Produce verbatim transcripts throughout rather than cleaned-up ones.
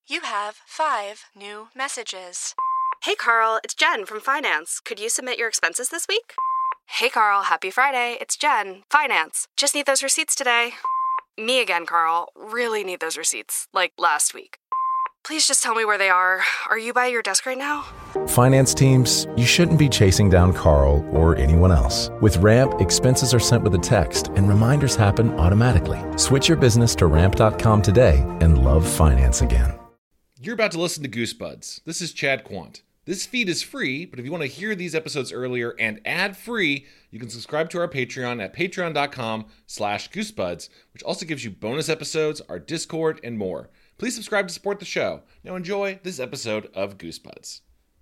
You have five new messages. Hey Carl, it's Jen from Finance. Could you submit your expenses this week? Hey Carl, happy Friday. It's Jen, Finance. Just need those receipts today. Me again, Carl. Really need those receipts, like last week. Please just tell me where they are. Are you by your desk right now? Finance teams, you shouldn't be chasing down Carl or anyone else. With Ramp, expenses are sent with a text and reminders happen automatically. Switch your business to ramp dot com today and love finance again. You're about to listen to Goosebuds. This is Chad Quant. This feed is free, but if you want to hear these episodes earlier and ad-free, you can subscribe to our Patreon at patreon dot com slash goosebuds, which also gives you bonus episodes, our Discord, and more. Please subscribe to support the show. Now enjoy this episode of Goosebuds.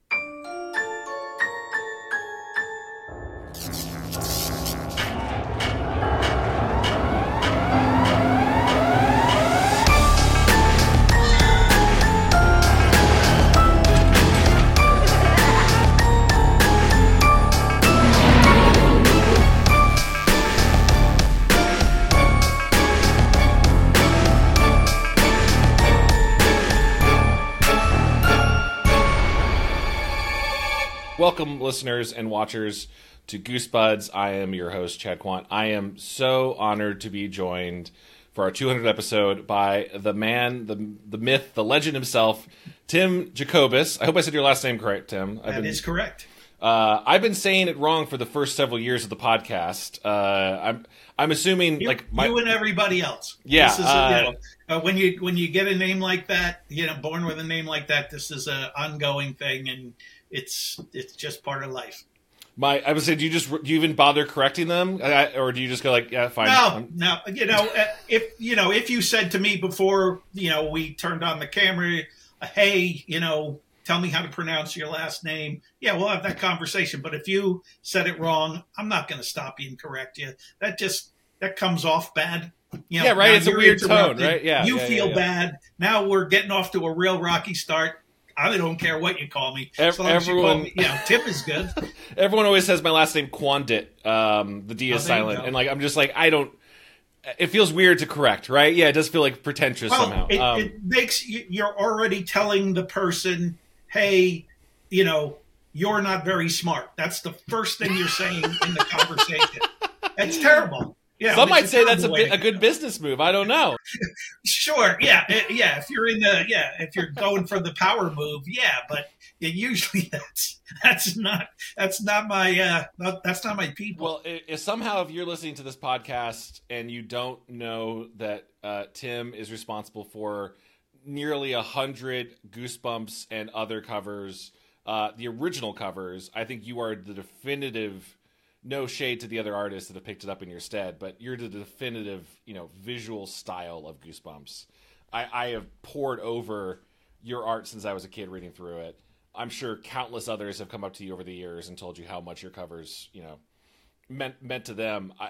Welcome, listeners and watchers, to Goosebuds. I am your host, Chad Quant. I am so honored to be joined for our two hundredth episode by the man, the the myth, the legend himself, Tim Jacobus. I hope I said your last name correct, Tim. I've that been, is correct. Uh, I've been saying it wrong for the first several years of the podcast. Uh, I'm I'm assuming you, like my, you and everybody else. Yeah. This is uh, a, you know, uh, when you when you get a name like that, you know, born with a name like that, this is an ongoing thing, and it's it's just part of life. My I would say, do you just do you even bother correcting them, I, or do you just go like, yeah, fine? No, I'm, no. You know, if you know if you said to me before, you know, we turned on the camera, hey, you know, tell me how to pronounce your last name. Yeah, we'll have that conversation. But if you said it wrong, I'm not going to stop you and correct you. That just that comes off bad. You know, yeah, right. It's a weird tone, interrupted. right? Yeah, you yeah, feel yeah, yeah. bad. Now we're getting off to a real rocky start. I don't care what you call me. Ev- as long as you everyone, call me, you know, Tim is good. Everyone always says my last name Quandit. Um, the D is Oh, there you silent, go. and like I'm just like I don't. It feels weird to correct, right? Yeah, it does feel like pretentious Well, somehow. it, um, it makes you, you're already telling the person, hey, you know, you're not very smart. That's the first thing you're saying in the conversation. It's terrible. Yeah, some it's might say that's a, terrible way bi- to a good go. business move. I don't know. Sure, yeah, eh, yeah. If you're in the, yeah, if you're going for the power move, yeah. But it, usually that's that's not that's not my uh, not, that's not my people. Well, i if somehow if you're listening to this podcast and you don't know that uh, Tim is responsible for nearly a hundred Goosebumps and other covers, uh, the original covers, I think you are the definitive. No shade to the other artists that have picked it up in your stead, but you're the definitive, you know, visual style of Goosebumps. I, I have poured over your art since I was a kid reading through it. I'm sure countless others have come up to you over the years and told you how much your covers, you know, meant meant to them. I,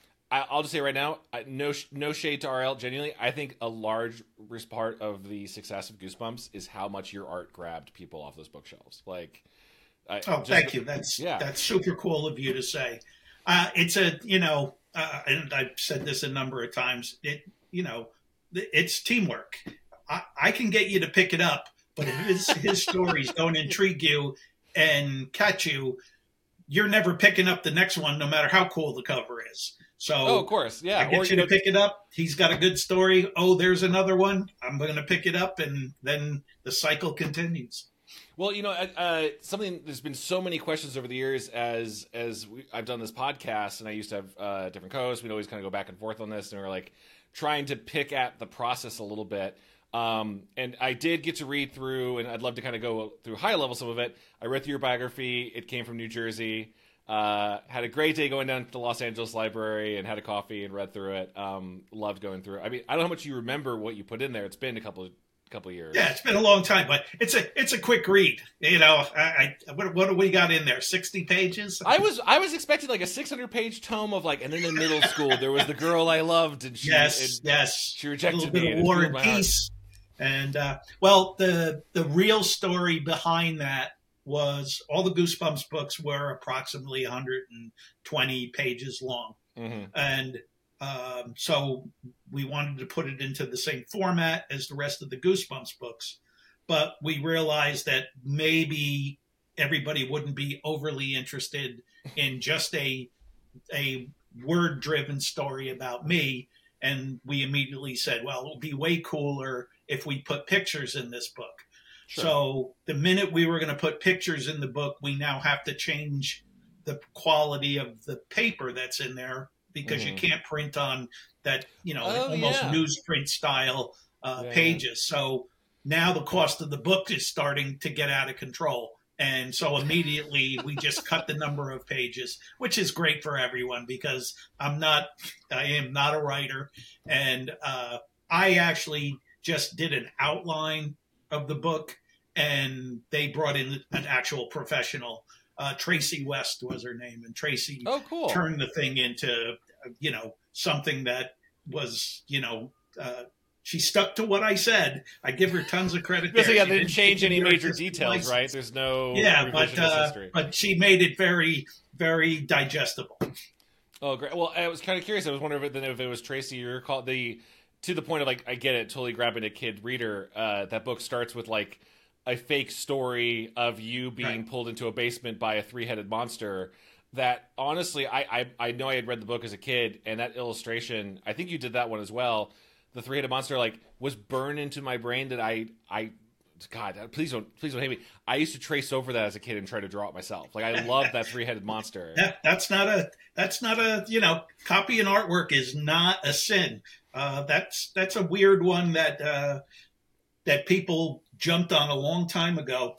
I I'll just say right now, I, no no shade to R L. Genuinely, I think a large part of the success of Goosebumps is how much your art grabbed people off those bookshelves. Like. I, Oh, just, thank you. That's yeah. that's super cool of you to say. Uh, it's a you know, uh, and I've said this a number of times. It you know, it's teamwork. I, I can get you to pick it up, but if his his stories don't intrigue you and catch you, you're never picking up the next one, no matter how cool the cover is. So, Oh, of course, yeah. I get Or, you you to know, pick it up. He's got a good story. Oh, there's another one. I'm going to pick it up, and then the cycle continues. Well, you know, uh, something. There's been so many questions over the years as as we, I've done this podcast, and I used to have uh, different co-hosts. We'd always kind of go back and forth on this, and we we're like trying to pick at the process a little bit. Um, and I did get to read through, and I'd love to kind of go through high level some of it. I read through your biography. It came from New Jersey. Uh, had a great day going down to the Los Angeles Library and had a coffee and read through it. Um, loved going through it. I mean, I don't know how much you remember what you put in there. It's been a couple of couple of years. Yeah, it's been a long time, but it's a it's a quick read. You know, I, I what, what do we got in there? Sixty pages. I was I was expecting like a six hundred page tome of like, and then in middle school there was the girl I loved, and she yes, and yes, she rejected a little me. bit and of it War filled and my heart. Peace, and uh, well, the the real story behind that was all the Goosebumps books were approximately one hundred twenty pages long, Mm-hmm. and Um, so we wanted to put it into the same format as the rest of the Goosebumps books. But we realized that maybe everybody wouldn't be overly interested in just a a word-driven story about me. And we immediately said, well, it would be way cooler if we put pictures in this book. Sure. So the minute we were going to put pictures in the book, we now have to change the quality of the paper that's in there, because mm-hmm. you can't print on that, you know, oh, almost yeah. newsprint style uh, yeah. pages. So now the cost of the book is starting to get out of control. And so immediately we just cut the number of pages, which is great for everyone, because I'm not, I am not a writer. And uh, I actually just did an outline of the book, and they brought in an actual professional. Uh, Tracy West was her name, and Tracy oh, cool. turned the thing into, you know, something that was, you know, uh, she stuck to what I said. I give her tons of credit. Because there. yeah, She they didn't change any major details, license. Right? There's no yeah, but uh, history. but she made it very, very digestible. Oh, great! Well, I was kind of curious. I was wondering if it, if it was Tracy or called the to the point of like, I get it, totally grabbing a kid reader. Uh, that book starts with like a fake story of you being right. pulled into a basement by a three-headed monster. That honestly, I, I I know I had read the book as a kid, and that illustration, I think you did that one as well. The three-headed monster like was burned into my brain that I I God, please don't please don't hate me. I used to trace over that as a kid and try to draw it myself. Like I love that three-headed monster. That, that's not a that's not a you know copying artwork is not a sin. Uh, that's that's a weird one that uh, that people jumped on a long time ago.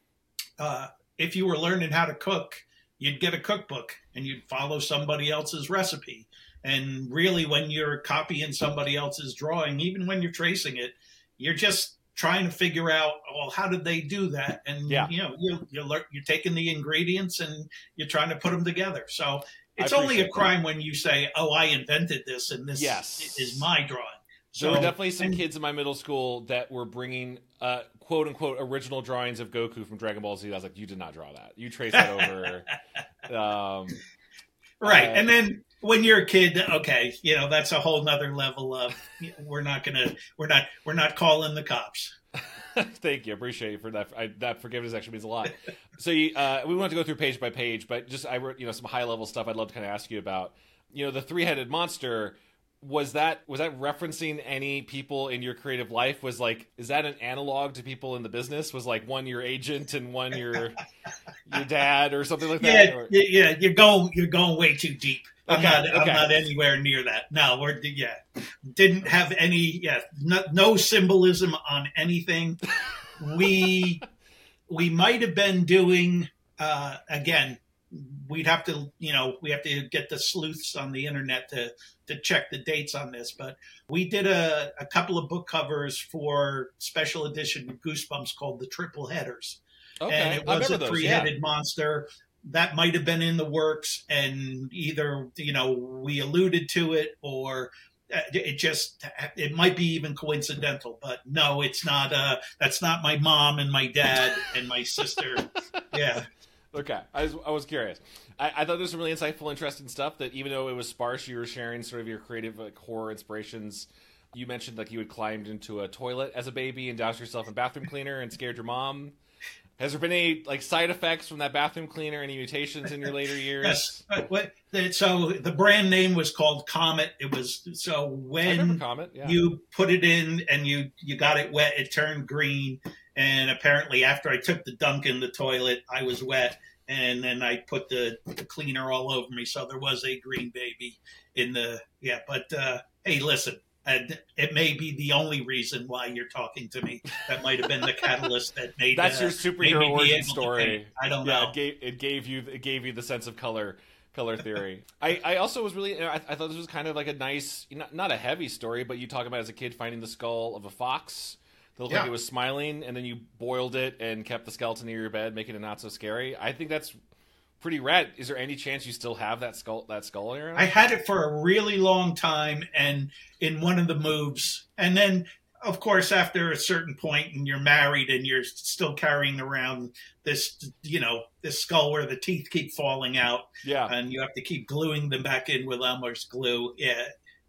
Uh, if you were learning how to cook, you'd get a cookbook and you'd follow somebody else's recipe. And really, when you're copying somebody else's drawing, even when you're tracing it, you're just trying to figure out, well, how did they do that? And yeah. you know, you're you're, lear- you're taking the ingredients and you're trying to put them together. So it's only a crime that. when you say, "Oh, I invented this, and this yes. is my drawing." So, there were definitely some and, kids in my middle school that were bringing uh, "quote unquote" original drawings of Goku from Dragon Ball Z. I was like, "You did not draw that. You traced that over." um, right, uh, and then. When you're a kid, okay, you know, that's a whole nother level of, we're not going to, we're not, we're not calling the cops. Thank you. Appreciate you for that. I, that forgiveness actually means a lot. So you, uh, we want to go through page by page, but just, I wrote, you know, some high level stuff I'd love to kind of ask you about. You know, the three-headed monster, was that, was that referencing any people in your creative life? Was like, is that an analog to people in the business? Was like one your agent and one your, your dad or something like that? Yeah, or? yeah, you're going, you're going way too deep. I'm Okay, not. okay. I'm not anywhere near that. No, we're yeah. Didn't have any. Yeah, no, no symbolism on anything. We we might have been doing uh, again. We'd have to, you know, we have to get the sleuths on the internet to to check the dates on this. But we did a, a couple of book covers for special edition Goosebumps called the Triple Headers, Okay. and it was a those, three-headed yeah. monster. That might have been in the works, and either, you know, we alluded to it, or it just, it might be even coincidental, but no, it's not, uh, that's not my mom and my dad and my sister. Yeah. Okay. I was, I was curious. I, I thought there was some really insightful, interesting stuff that even though it was sparse, you were sharing sort of your creative like horror inspirations. You mentioned like you had climbed into a toilet as a baby and doused yourself in bathroom cleaner and scared your mom. Has there been any like side effects from that bathroom cleaner? Any mutations in your later years? Yes. What, so the brand name was called Comet. It was so when Comet, yeah. you put it in and you you got it wet, it turned green. And apparently, after I took the dunk in the toilet, I was wet, and then I put the, the cleaner all over me. So there was a green baby in the yeah. But uh, hey, listen. And it may be the only reason why you're talking to me. That might have been the catalyst that made that's uh, your superhero origin story. I don't yeah, know. It gave, it gave you it gave you the sense of color color theory. I, I also was really I, I thought this was kind of like a nice not not a heavy story, but you talk about as a kid finding the skull of a fox that looked yeah. like it was smiling, and then you boiled it and kept the skeleton near your bed, making it not so scary. I think that's pretty rad. Is there any chance you still have that skull that skull in your I had it for a really long time, and in one of the moves, and then of course after a certain point, and you're married, and you're still carrying around this, you know, this skull where the teeth keep falling out, yeah, and you have to keep gluing them back in with Elmer's glue. Yeah,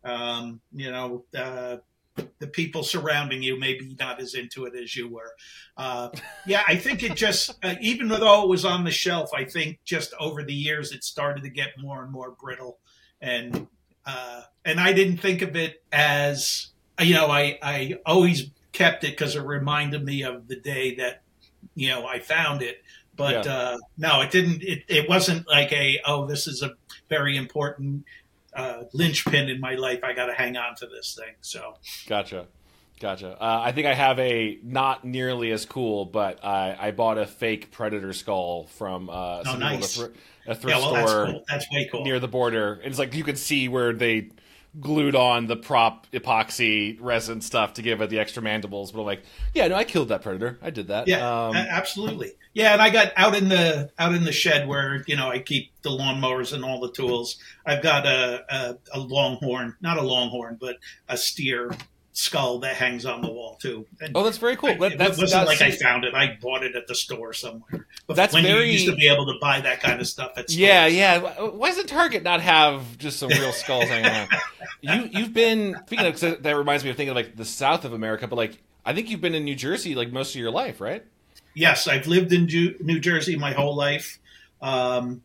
Um, you know, uh, the people surrounding you maybe not as into it as you were. Uh, yeah, I think it just, uh, even though it was on the shelf, I think just over the years it started to get more and more brittle. And uh, and I didn't think of it as, you know, I, I always kept it because it reminded me of the day that, you know, I found it. But yeah. uh, no, it didn't. It, it wasn't like a, oh, this is a very important uh, linchpin in my life. I got to hang on to this thing. So gotcha, gotcha. Uh, I think I have a not nearly as cool, but I, I bought a fake predator skull from uh, oh, nice. a, thr- a thrift yeah, well, store that's, cool. That's way cool. near the border. And it's like you can see where they glued on the prop epoxy resin stuff to give it the extra mandibles. But I'm like, yeah, no, I killed that predator. I did that. Yeah, um, absolutely. Yeah, and I got out in the out in the shed where, you know, I keep the lawnmowers and all the tools. I've got a, a, a longhorn, not a longhorn, but a steer skull that hangs on the wall too. And oh, that's very cool. I, that, it that's, wasn't that's, like I found it. I bought it at the store somewhere. But that's when very, you used to be able to buy that kind of stuff at stores. Yeah, yeah. Why doesn't Target not have just some real skulls hanging around? You, you've been, speaking of, that reminds me of thinking of like the south of America, but like, I think you've been in New Jersey like most of your life, right? Yes, I've lived in Ju- New Jersey my whole life. Um,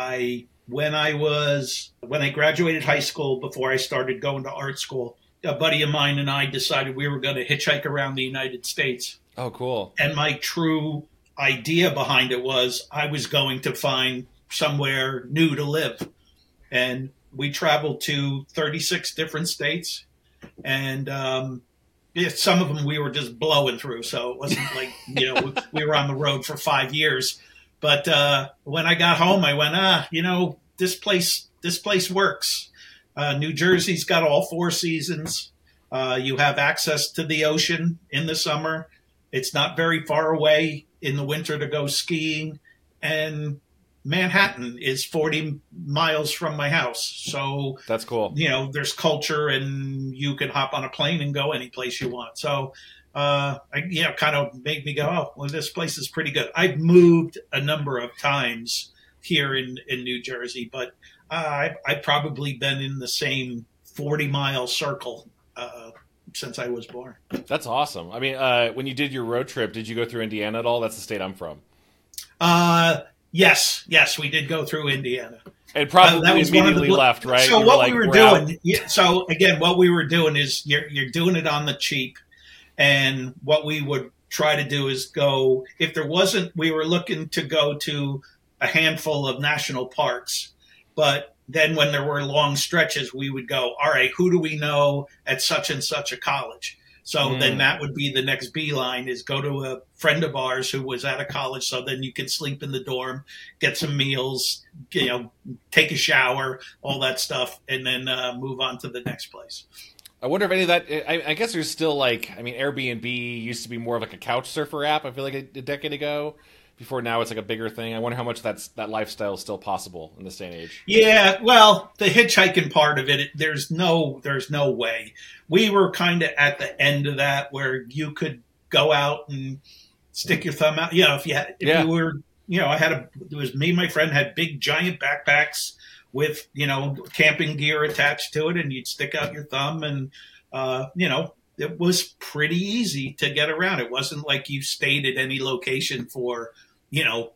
I when I was when I graduated high school, before I started going to art school, a buddy of mine and I decided we were going to hitchhike around the United States. Oh, cool! And my true idea behind it was I was going to find somewhere new to live, and we traveled to thirty-six different states, and um, yeah, some of them we were just blowing through, so it wasn't like, you know, we, we were on the road for five years. But uh, when I got home, I went, ah, you know, this place, this place works. Uh, New Jersey's got all four seasons. Uh, you have access to the ocean in the summer. It's not very far away in the winter to go skiing, and Manhattan is forty miles from my house. So that's cool. You know, there's culture, and you can hop on a plane and go any place you want. So, uh, I, you know, kind of made me go, oh, well, this place is pretty good. I've moved a number of times here in, in New Jersey, but uh, I've, I've probably been in the same forty mile circle uh, since I was born. That's awesome. I mean, uh, when you did your road trip, did you go through Indiana at all? That's the state I'm from. Uh, Yes, yes, we did go through Indiana. And probably uh, that was immediately the, left, right? So you what were like, we were doing, out. yeah, so again, what we were doing is you're you're doing it on the cheap, and what we would try to do is go, if there wasn't, we were looking to go to a handful of national parks, but then when there were long stretches, we would go, all right, who do we know at such and such a college? So mm. then that would be the next beeline, is go to a friend of ours who was at a college. So then you can sleep in the dorm, get some meals, you know, take a shower, all that stuff, and then uh, move on to the next place. I wonder if any of that, I, I guess there's still like, I mean, Airbnb used to be more of like a couch surfer app, I feel like a, a decade ago. Before now it's like a bigger thing. I wonder how much that's that lifestyle is still possible in this day and age. Yeah, well, the hitchhiking part of it, there's no there's no way. We were kind of at the end of that where you could go out and stick your thumb out. You know, if you had, if yeah. you were, you know, I had a, it was me and my friend had big giant backpacks with, you know, camping gear attached to it, and you'd stick out your thumb, and, uh, you know, it was pretty easy to get around. It wasn't like you stayed at any location for, you know,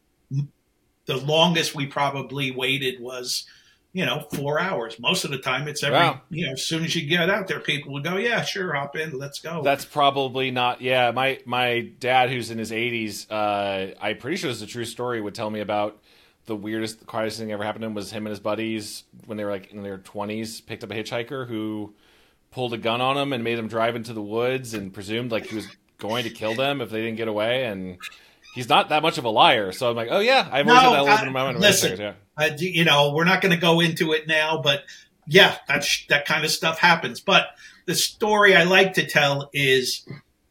the longest we probably waited was, you know, four hours. Most of the time it's every, wow. you know, as soon as you get out there, people would go, yeah, sure, hop in, let's go. That's probably not, yeah. My, my dad, who's in his eighties, uh, I'm pretty sure it's a true story, would tell me about the weirdest, the quietest thing that ever happened to him was him and his buddies when they were like in their twenties, picked up a hitchhiker who pulled a gun on him and made them drive into the woods and presumed like he was going to kill them if they didn't get away. And he's not that much of a liar. So I'm like, oh yeah, I've always no, had that little bit in my mind. Listen, yeah. uh, you know, we're not going to go into it now, but yeah, that's, that kind of stuff happens. But the story I like to tell is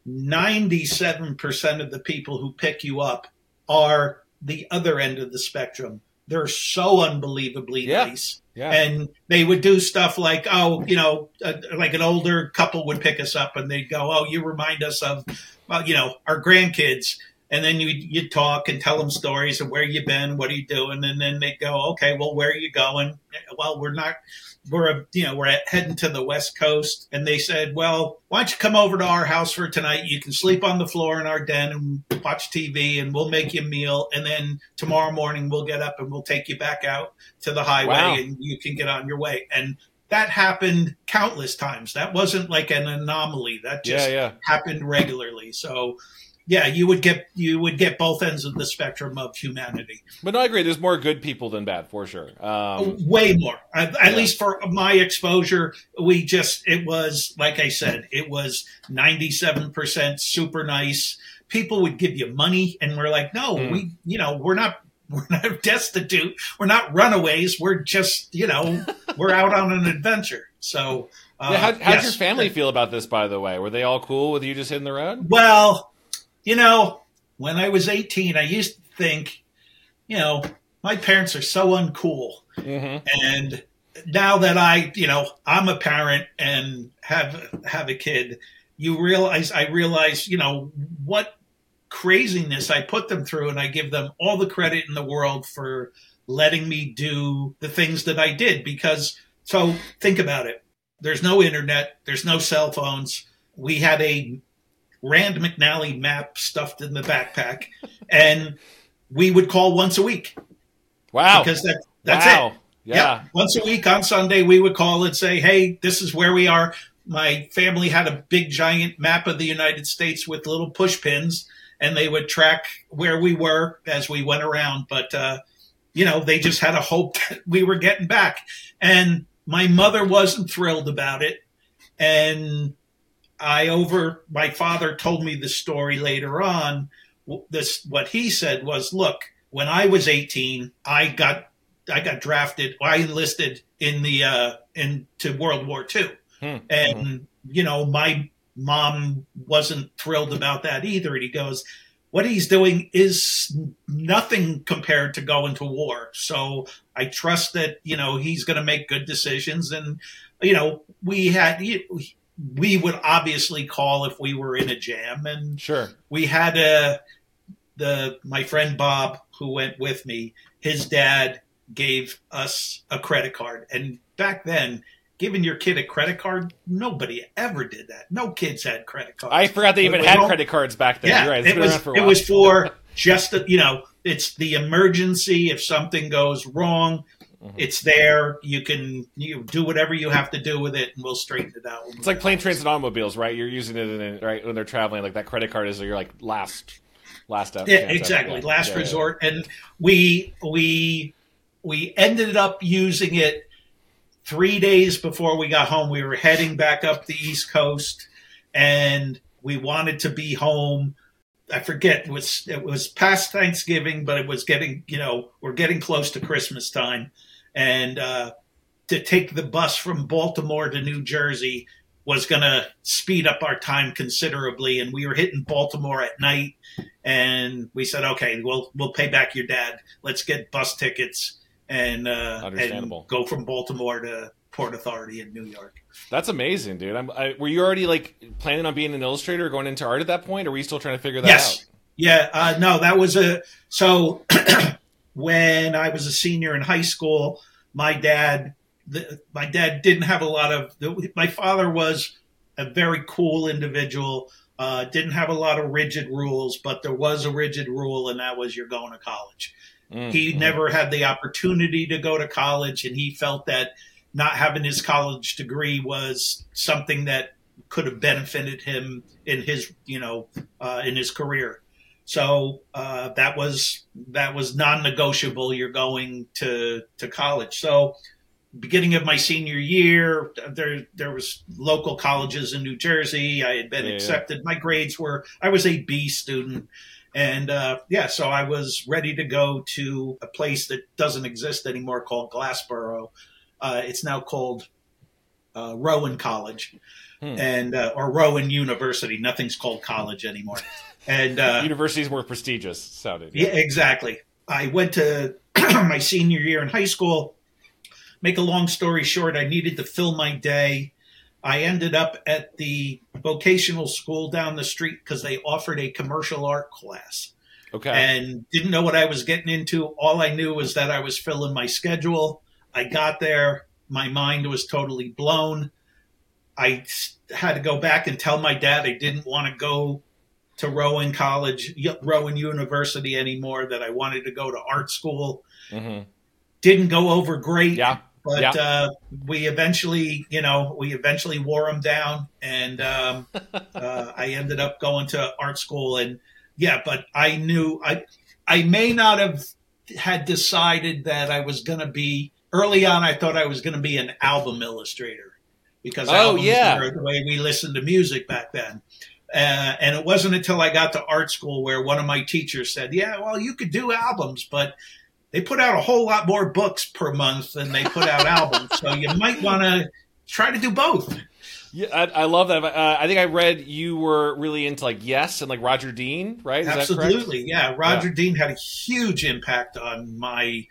ninety-seven percent of the people who pick you up are the other end of the spectrum. They're so unbelievably yeah. nice. Yeah. And they would do stuff like, oh, you know, uh, like an older couple would pick us up and they'd go, oh, you remind us of, well, you know, our grandkids. And then you you talk and tell them stories of where you've been, what are you doing, and then they go, okay, well, where are you going? Well, we're not, we're you know we're heading to the West Coast, and they said, well, why don't you come over to our house for tonight? You can sleep on the floor in our den and watch T V, and we'll make you a meal, and then tomorrow morning we'll get up and we'll take you back out to the highway, Wow. and you can get on your way. And that happened countless times. That wasn't like an anomaly. That just Yeah, yeah. happened regularly. So. Yeah, you would get you would get both ends of the spectrum of humanity. But no, I agree. There's more good people than bad, for sure. Um, Way more. At, at yeah. least for my exposure, we just it was like I said, it was ninety-seven percent super nice. People would give you money, and we're like, no, Mm. we you know we're not we're not destitute. We're not runaways. We're just you know we're out on an adventure. So uh, yeah, how, how'd yes. your family feel about this, by the way? Were they all cool with you just hitting the road? Well. You know, when I was eighteen, I used to think, you know, my parents are so uncool. Mm-hmm. And now that I, you know, I'm a parent and have have a kid, you realize, I realize, you know, what craziness I put them through. And I give them all the credit in the world for letting me do the things that I did. Because, so think about it. There's no internet. There's no cell phones. We had a Rand McNally map stuffed in the backpack, and we would call once a week. Wow. Because that, that's wow. it. Yeah. Yep. Once a week on Sunday, we would call and say, hey, this is where we are. My family had a big, giant map of the United States with little push pins, and they would track where we were as we went around. But, uh, you know, they just had a hope that we were getting back. And my mother wasn't thrilled about it. And I over my father told me the story later on. This what he said was, look, when I was eighteen, I got I got drafted. I enlisted in the uh, into World War Two, Hmm. and Hmm. you know my mom wasn't thrilled about that either. And he goes, what he's doing is nothing compared to going to war. So I trust that you know he's going to make good decisions. And you know we had. We would obviously call if we were in a jam, and Sure. we had a the my friend Bob who went with me. His dad gave us a credit card, and back then, giving your kid a credit card, nobody ever did that. No kids had credit cards. I forgot they even It had was- credit cards back then. Yeah, You're right. It's it been was around for a it while. was for just the, you know it's the emergency if something goes wrong. Mhm. It's there. You can you do whatever you have to do with it, and we'll straighten it out. It's like plane, trains, and automobiles, right? You're using it in a, right when they're traveling. Like that credit card is your like last, last up. Yeah, exactly. Yeah. Last Yeah, yeah. resort. And we we we ended up using it three days before we got home. We were heading back up the East Coast, and we wanted to be home. I forget it was it was past Thanksgiving, but it was getting you know we're getting close to Christmas time, and uh, to take the bus from Baltimore to New Jersey was going to speed up our time considerably. And we were hitting Baltimore at night, and we said, okay, we'll we'll pay back your dad. Let's get bus tickets and uh, and Understandable. go from Baltimore to Port Authority in New York. That's amazing, dude. I'm, I, were you already like planning on being an illustrator or going into art at that point, or were you still trying to figure that Yes. out? Yeah. Uh, no, that was a so when I was a senior in high school, my dad, the, my dad didn't have a lot of. My father was a very cool individual. Uh, didn't have a lot of rigid rules, but there was a rigid rule, and that was you're going to college. Mm, He mm. never had the opportunity to go to college, and he felt that not having his college degree was something that could have benefited him in his, you know, uh, in his career. So uh, that was that was non-negotiable. You're going to to college. So beginning of my senior year, there there was local colleges in New Jersey. I had been Yeah, yeah. accepted. My grades were I was a B student. And uh, yeah, so I was ready to go to a place that doesn't exist anymore called Glassboro. Uh, it's now called uh, Rowan College, Hmm. and uh, or Rowan University. Nothing's called college anymore. And uh, University is more prestigious. Sounded. yeah, exactly. I went to my senior year in high school. Make a long story short, I needed to fill my day. I ended up at the vocational school down the street because they offered a commercial art class. Okay. and didn't know what I was getting into. All I knew was that I was filling my schedule. I got there. My mind was totally blown. I had to go back and tell my dad I didn't want to go to Rowan College, Rowan University anymore, that I wanted to go to art school. Mm-hmm. Didn't go over great. Yeah. But yeah. uh, we eventually, you know, we eventually wore them down, and um, uh, I ended up going to art school. And yeah, but I knew I, I may not have had decided that I was going to be early on. I thought I was going to be an album illustrator because oh albums yeah, were the way we listened to music back then. Uh, and it wasn't until I got to art school where one of my teachers said, "Yeah, well, you could do albums, but they put out a whole lot more books per month than they put out albums. So you might want to try to do both." Yeah, I, I love that. Uh, I think I read you were really into like Yes and like Roger Dean, right? Is Absolutely, that yeah. Roger yeah. Dean had a huge impact on my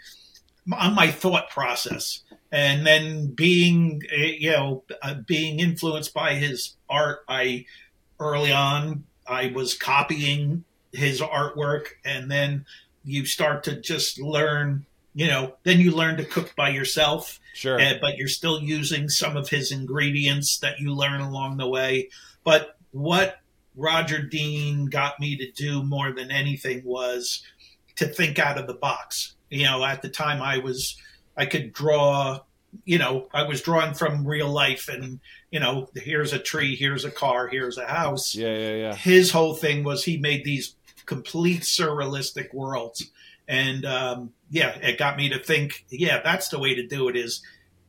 on my thought process, and then being you know uh, being influenced by his art, I early on I was copying his artwork, and then you start to just learn, you know, then you learn to cook by yourself. Sure. Uh, but you're still using some of his ingredients that you learn along the way. But what Roger Dean got me to do more than anything was to think out of the box. You know, at the time I was, I could draw, you know, I was drawing from real life, and, you know, here's a tree, here's a car, here's a house. Yeah, yeah, yeah. His whole thing was he made these complete surrealistic worlds. And um, yeah, it got me to think, yeah, that's the way to do it, is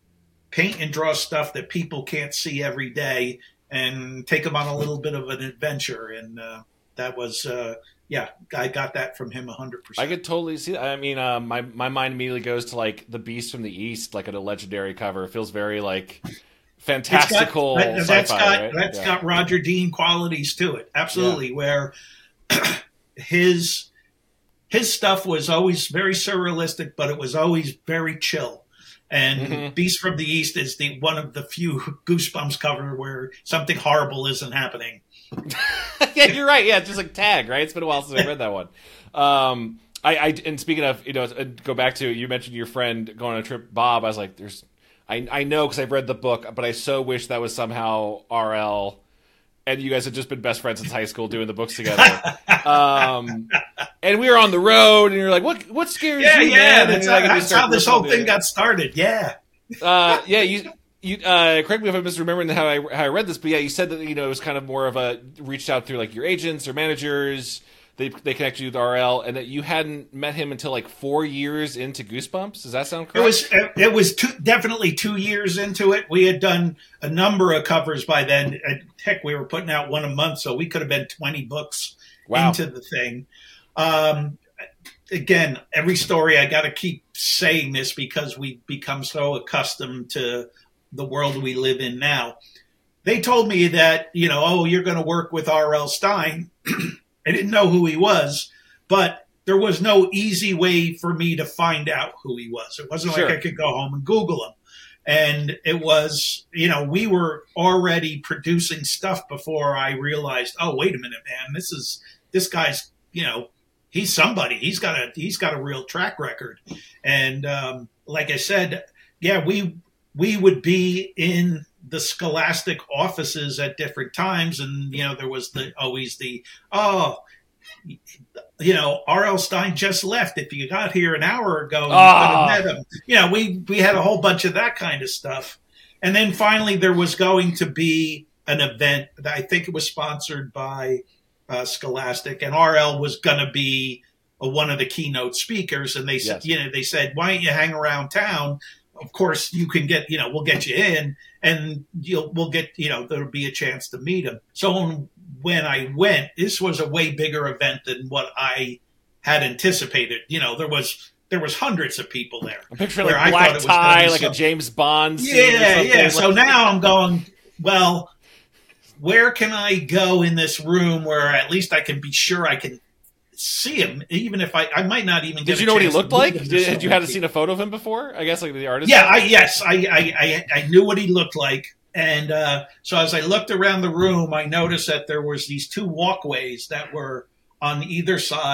paint and draw stuff that people can't see every day and take them on a little bit of an adventure. And uh, that was, uh, yeah, I got that from him one hundred percent. I could totally see that. I mean, uh, my, my mind immediately goes to like The Beast from the East, like at a Legendary cover. It feels very like fantastical got, that, sci-fi, that's got, right? That's yeah. got Roger Dean qualities to it. Absolutely. Yeah. Where his his stuff was always very surrealistic, but it was always very chill. And mm-hmm. Beast from the East is the one of the few Goosebumps cover where something horrible isn't happening. Yeah, you're right. Yeah, it's just like Tag, right? It's been a while since I read that one. Um, I, I and speaking of, you know, go back to, you mentioned your friend going on a trip, Bob. I was like, there's, I I know because I've read the book, but I so wish that was somehow R L. And you guys had just been best friends since high school doing the books together. Um, and we were on the road, and you're like, "What? What scares yeah, you, yeah, man?" That's, like, that's how this whole thing got started. Yeah, uh, yeah. You, you. Uh, correct me if I'm misremembering how I how I read this, but yeah, you said that, you know, it was kind of more of a reached out through like your agents or managers. They they connected you with R L, and that you hadn't met him until like four years into Goosebumps. Does that sound correct? It was it was two, definitely two years into it. We had done a number of covers by then. Heck, we were putting out one a month, so we could have been twenty books wow. into the thing. Um, again, every story, I got to keep saying this because we become so accustomed to the world we live in now. They told me that, you know, oh, you're going to work with R L Stine. I didn't know who he was, but there was no easy way for me to find out who he was. It wasn't sure. like I could go home and Google him. And it was, you know, we were already producing stuff before I realized, oh, wait a minute, man, this is, this guy's, you know, he's somebody. He's got a, he's got a real track record. And um, like I said, yeah, we, we would be in the Scholastic offices at different times. And, you know, there was the, always the, oh, you know, R L Stine just left. If you got here an hour ago, you oh. could have met him. You know, we, we had a whole bunch of that kind of stuff. And then finally there was going to be an event that I think it was sponsored by uh, Scholastic, and R L was going to be a, one of the keynote speakers. And they said, yes. you know, they said, why don't you hang around town? Of course you can get, you know, we'll get you in, and you'll, we'll get, you know, there'll be a chance to meet him. So when I went, this was a way bigger event than what I had anticipated. You know, there was, there was hundreds of people there. I'm picturing like black tie, like some, a James Bond scene. Yeah, yeah. So now I'm going, well, where can I go in this room where at least I can be sure I can see him, even if I, I might not even get Did you a know what he chance looked to like? meet him. Did, had you had seen a photo of him before? I guess like the artist. Yeah, I, yes, I, I, I, I knew what he looked like. And uh, so as I looked around the room, I noticed that there was these two walkways that were on either side,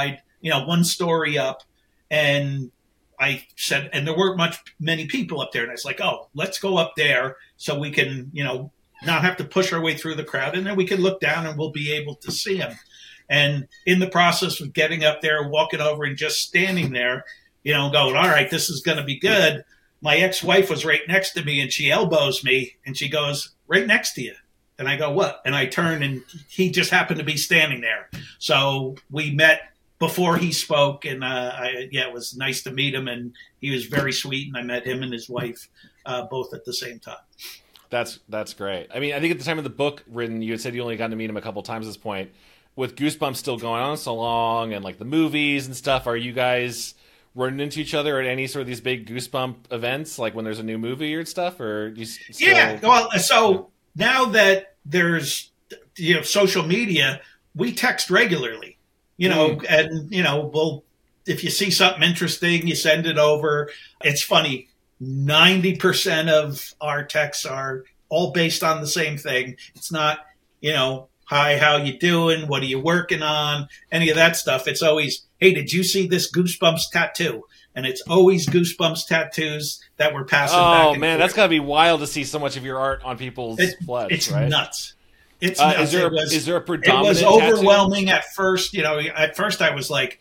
you know, one story up, and I said, and there weren't much many people up there, and I was like, oh, let's go up there so we can, you know, not have to push our way through the crowd, and then we can look down and we'll be able to see him. And in the process of getting up there, walking over and just standing there, you know, going, all right, this is going to be good. My ex-wife was right next to me, and she elbows me, and she goes, right next to you. And I go, what? And I turn, and he just happened to be standing there. So we met before he spoke, and uh, I, yeah, it was nice to meet him, and he was very sweet, and I met him and his wife uh, both at the same time. That's that's great. I mean, I think at the time of the book written, you had said you only got to meet him a couple times at this point. With Goosebumps still going on so long, and like the movies and stuff, are you guys running into each other at any sort of these big Goosebump events, like when there's a new movie or stuff? Or you still... Yeah, well, so now that there's, you know, social media, we text regularly, you know, mm. and, you know, we'll, if you see something interesting, you send it over. It's funny. ninety percent of our texts are all based on the same thing. It's not, you know, hi, how you doing? What are you working on? Any of that stuff. It's always, hey, did you see this Goosebumps tattoo? And it's always Goosebumps tattoos that we're passing oh, back. Oh, and man, forth. That's got to be wild to see so much of your art on people's it, flesh, It's right? nuts. It's uh, nuts. Is there, it was, is there a predominant It was overwhelming tattoo? at first. You know, at first I was like,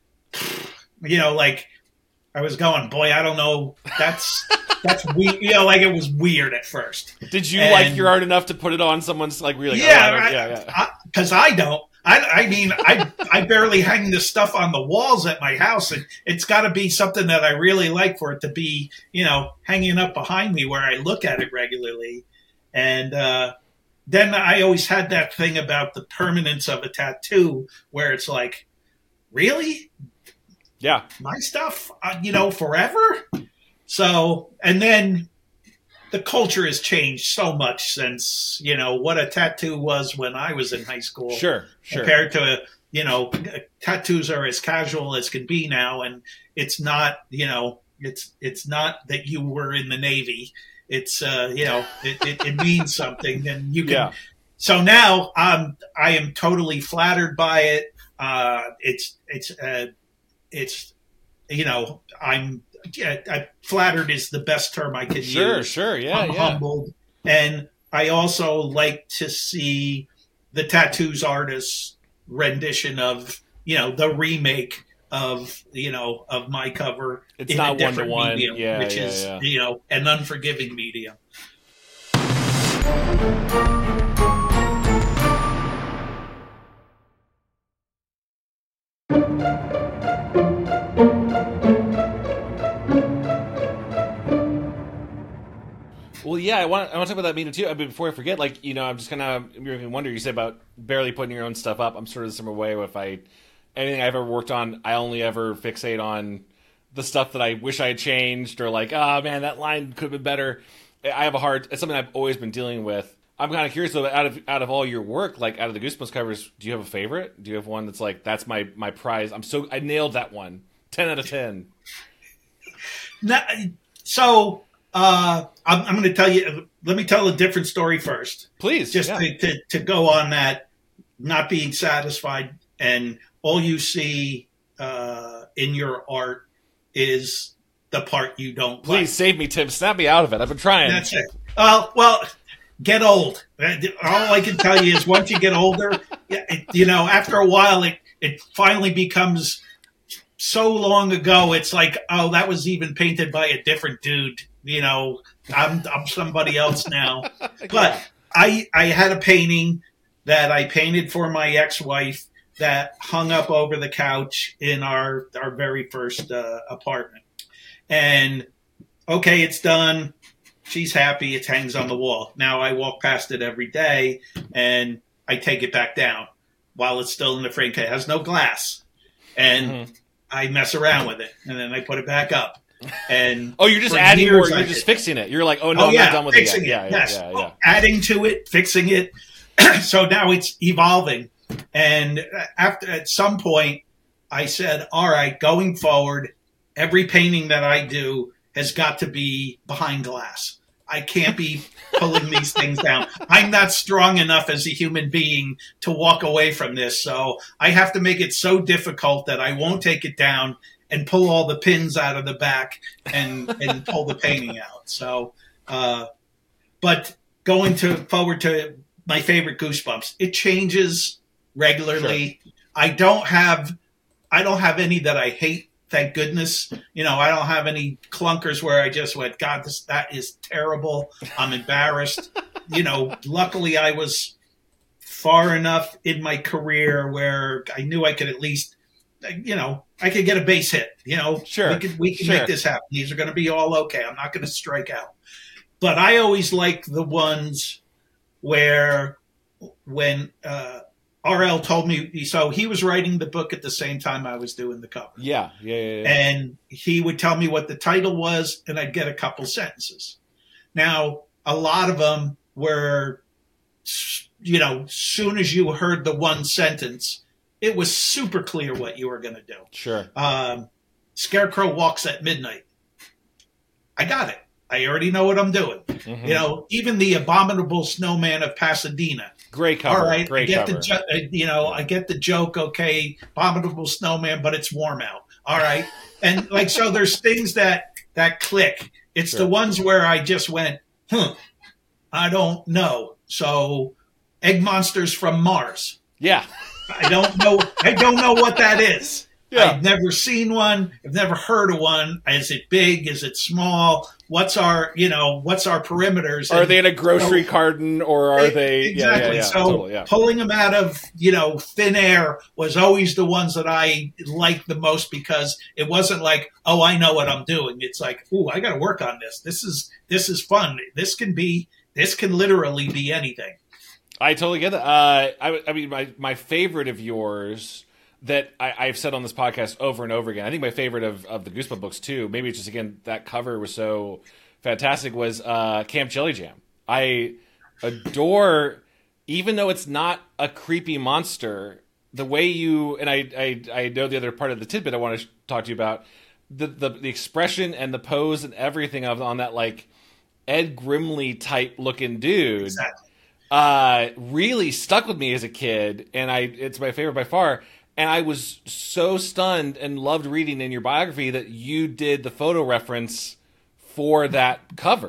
you know, like I was going, boy, I don't know. That's that's weird. You know, like it was weird at first. Did you and, like your art enough to put it on someone's like really? Yeah, oh, I I, yeah, yeah. Because I, I don't. I, I mean, I I barely hang this stuff on the walls at my house, and it's got to be something that I really like for it to be, you know, hanging up behind me where I look at it regularly. And uh, then I always had that thing about the permanence of a tattoo, where it's like, really, yeah, my stuff, uh, you know, forever. So, and then the culture has changed so much since, you know, what a tattoo was when I was in high school. Sure, sure. Compared to, you know, tattoos are as casual as can be now. And it's not, you know, it's it's not that you were in the Navy. It's, uh, you know, it, it, it means something. And you can. Yeah. So now um, I am totally flattered by it. Uh, it's, it's, uh, it's, you know, I'm, Yeah, I, flattered is the best term I can sure, use. Sure, sure, yeah, I'm yeah. humbled. And I also like to see the tattoos artist's rendition of, you know, the remake of, you know, of my cover. It's in not a different one to one, medium, yeah, which yeah, is, yeah. you know, an unforgiving medium. Well, yeah, I want I want to talk about that medium too. I mean, before I forget, like, you know, I'm just kind of making wonder. You said about barely putting your own stuff up. I'm sort of the similar way. If I anything I've ever worked on, I only ever fixate on the stuff that I wish I had changed, or like, oh man, that line could have been better. I have a hard. It's something I've always been dealing with. I'm kind of curious though. Out of out of all your work, like out of the Goosebumps covers, do you have a favorite? Do you have one that's like, that's my my prize? I'm so I nailed that one. Ten out of ten. No, so. Uh, I'm, I'm going to tell you, let me tell a different story first. Please. Just yeah. to, to, to go on that, not being satisfied, and all you see uh, in your art is the part you don't Please like. save me, Tim. Snap me out of it. I've been trying. That's it. Uh, well, get old. All I can tell you is once you get older, you know, after a while, it, it finally becomes so long ago. It's like, oh, that was even painted by a different dude. You know, I'm I'm somebody else now. But yeah. I I had a painting that I painted for my ex-wife that hung up over the couch in our our very first uh, apartment. And okay, it's done. She's happy. It hangs on the wall. Now I walk past it every day and I take it back down while it's still in the frame. It has no glass, and mm-hmm. I mess around with it, and then I put it back up. And oh, you're just adding more. You're just fixing it. You're like, oh no, oh, I'm yeah, not done with fixing it it. yet. It Yeah, yes. yeah, yeah, yeah. Adding to it, fixing it. So now it's evolving. And after at some point, I said, all right, going forward, every painting that I do has got to be behind glass. I can't be pulling these things down. I'm not strong enough as a human being to walk away from this. So I have to make it so difficult that I won't take it down and pull all the pins out of the back and, and pull the painting out. So, uh, but going to forward to my favorite Goosebumps, it changes regularly. Sure. I don't have, I don't have any that I hate. Thank goodness. You know, I don't have any clunkers where I just went, God, this, that is terrible. I'm embarrassed. You know, luckily I was far enough in my career where I knew I could at least, you know, I could get a base hit, you know, sure. we can, we can sure. make this happen. These are going to be all okay. I'm not going to strike out. But I always like the ones where when, uh, R L told me, so he was writing the book at the same time I was doing the cover. Yeah, yeah, yeah, yeah. And he would tell me what the title was, and I'd get a couple sentences. Now, a lot of them were, you know, soon as you heard the one sentence, it was super clear what you were going to do. Sure. Um, Scarecrow walks at midnight. I got it. I already know what I'm doing. Mm-hmm. You know, even the Abominable Snowman of Pasadena. Great cover. All right, Great I get cover. the jo- you know, I get the joke. Okay, Abominable Snowman, but it's warm out. All right, and like so, there's things that that click. It's Sure. the ones where I just went, huh, I don't know. So, Egg Monsters from Mars. Yeah. I don't know. I don't know what that is. Yeah. I've never seen one. I've never heard of one. Is it big? Is it small? What's our, you know, what's our perimeters? Are and, they in a grocery so, carton or are they? Exactly. Yeah, yeah, yeah. So Totally, yeah. pulling them out of, you know, thin air was always the ones that I liked the most because it wasn't like, oh, I know what I'm doing. It's like, ooh, I got to work on this. This is, this is fun. This can be, this can literally be anything. I totally get that. Uh, I, I mean, my, my favorite of yours that I, I've said on this podcast over and over again, I think my favorite of, of the Goosebumps books too, maybe it's just, again, that cover was so fantastic, was uh, Camp Jelly Jam. I adore, even though it's not a creepy monster, the way you, and I, I, I know the other part of the tidbit I want to talk to you about, the, the, the expression and the pose and everything of on that, like, Ed Grimley type looking dude. Exactly. Uh, really stuck with me as a kid, and I it's my favorite by far. And I was so stunned and loved reading in your biography that you did the photo reference for that cover.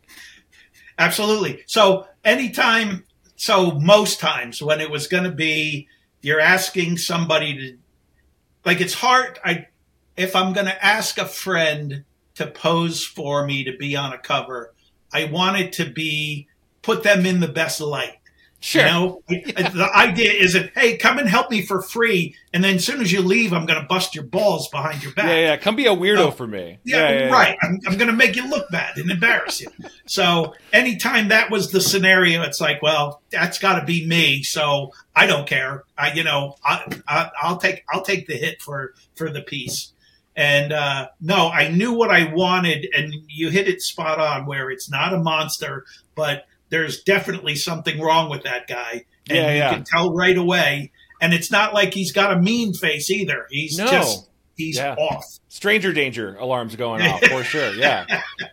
Absolutely. So anytime, so most times when it was going to be, you're asking somebody to, like, it's hard. I, if I'm going to ask a friend to pose for me to be on a cover, I want it to be, put them in the best light. Sure. You know, yeah. The idea isn't, hey, come and help me for free, and then as soon as you leave, I'm going to bust your balls behind your back. Yeah, yeah. Come be a weirdo so, for me. Yeah, yeah, yeah right. Yeah. I'm, I'm going to make you look bad and embarrass you. So anytime that was the scenario, it's like, well, that's got to be me. So I don't care. I, you know, I, I, I'll take, I'll take the hit for for the piece. And uh, no, I knew what I wanted, and you hit it spot on. Where it's not a monster, but there's definitely something wrong with that guy. And yeah, you yeah. can tell right away. And it's not like he's got a mean face either. He's no. just, he's yeah. off. Stranger danger alarms going off, for sure. Yeah.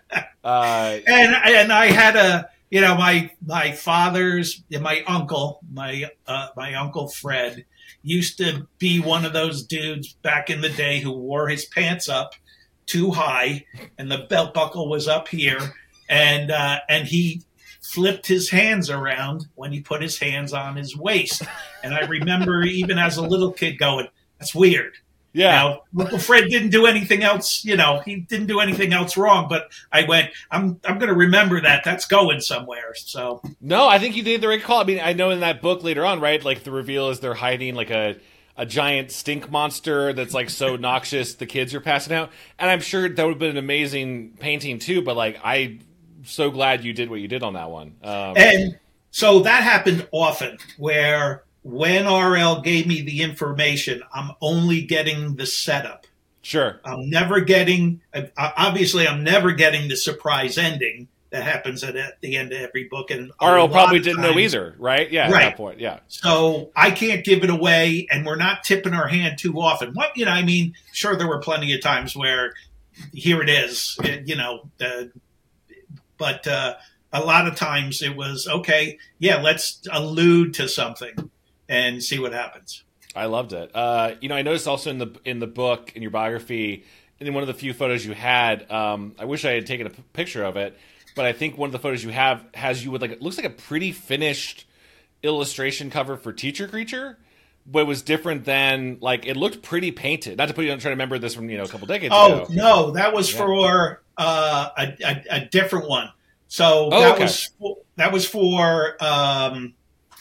Uh, and and I had a, you know, my my father's, my uncle, my uh, my uncle Fred used to be one of those dudes back in the day who wore his pants up too high and the belt buckle was up here. And uh, and he flipped his hands around when he put his hands on his waist. And I remember even as a little kid going, that's weird. Yeah. Now, Uncle Fred didn't do anything else, you know, he didn't do anything else wrong, but I went, I'm I'm going to remember that. That's going somewhere. So. No, I think you did the right call. I mean, I know in that book later on, right, like the reveal is they're hiding like a, a giant stink monster that's like so noxious the kids are passing out. And I'm sure that would have been an amazing painting too, but like I so glad you did what you did on that one. Um, and so that happened often where when R L gave me the information, I'm only getting the setup. Sure. I'm never getting, obviously I'm never getting the surprise ending that happens at, at the end of every book. And R L probably didn't times, know either, right? Yeah, right. At that point, yeah. So I can't give it away, and we're not tipping our hand too often. What, you know, I mean, sure, there were plenty of times where here it is, it, you know, uh, but uh, a lot of times it was, okay, yeah, let's allude to something and see what happens. I loved it. Uh, you know, I noticed also in the in the book, in your biography, in one of the few photos you had, um, I wish I had taken a p- picture of it, but I think one of the photos you have has you with like, it looks like a pretty finished illustration cover for Teacher Creature, but it was different than, like, it looked pretty painted. Not to put you on trying to remember this from, you know, a couple decades oh, ago. Oh, no, that was yeah. for uh, a, a, a different one. So oh, that okay. was for, that was for um,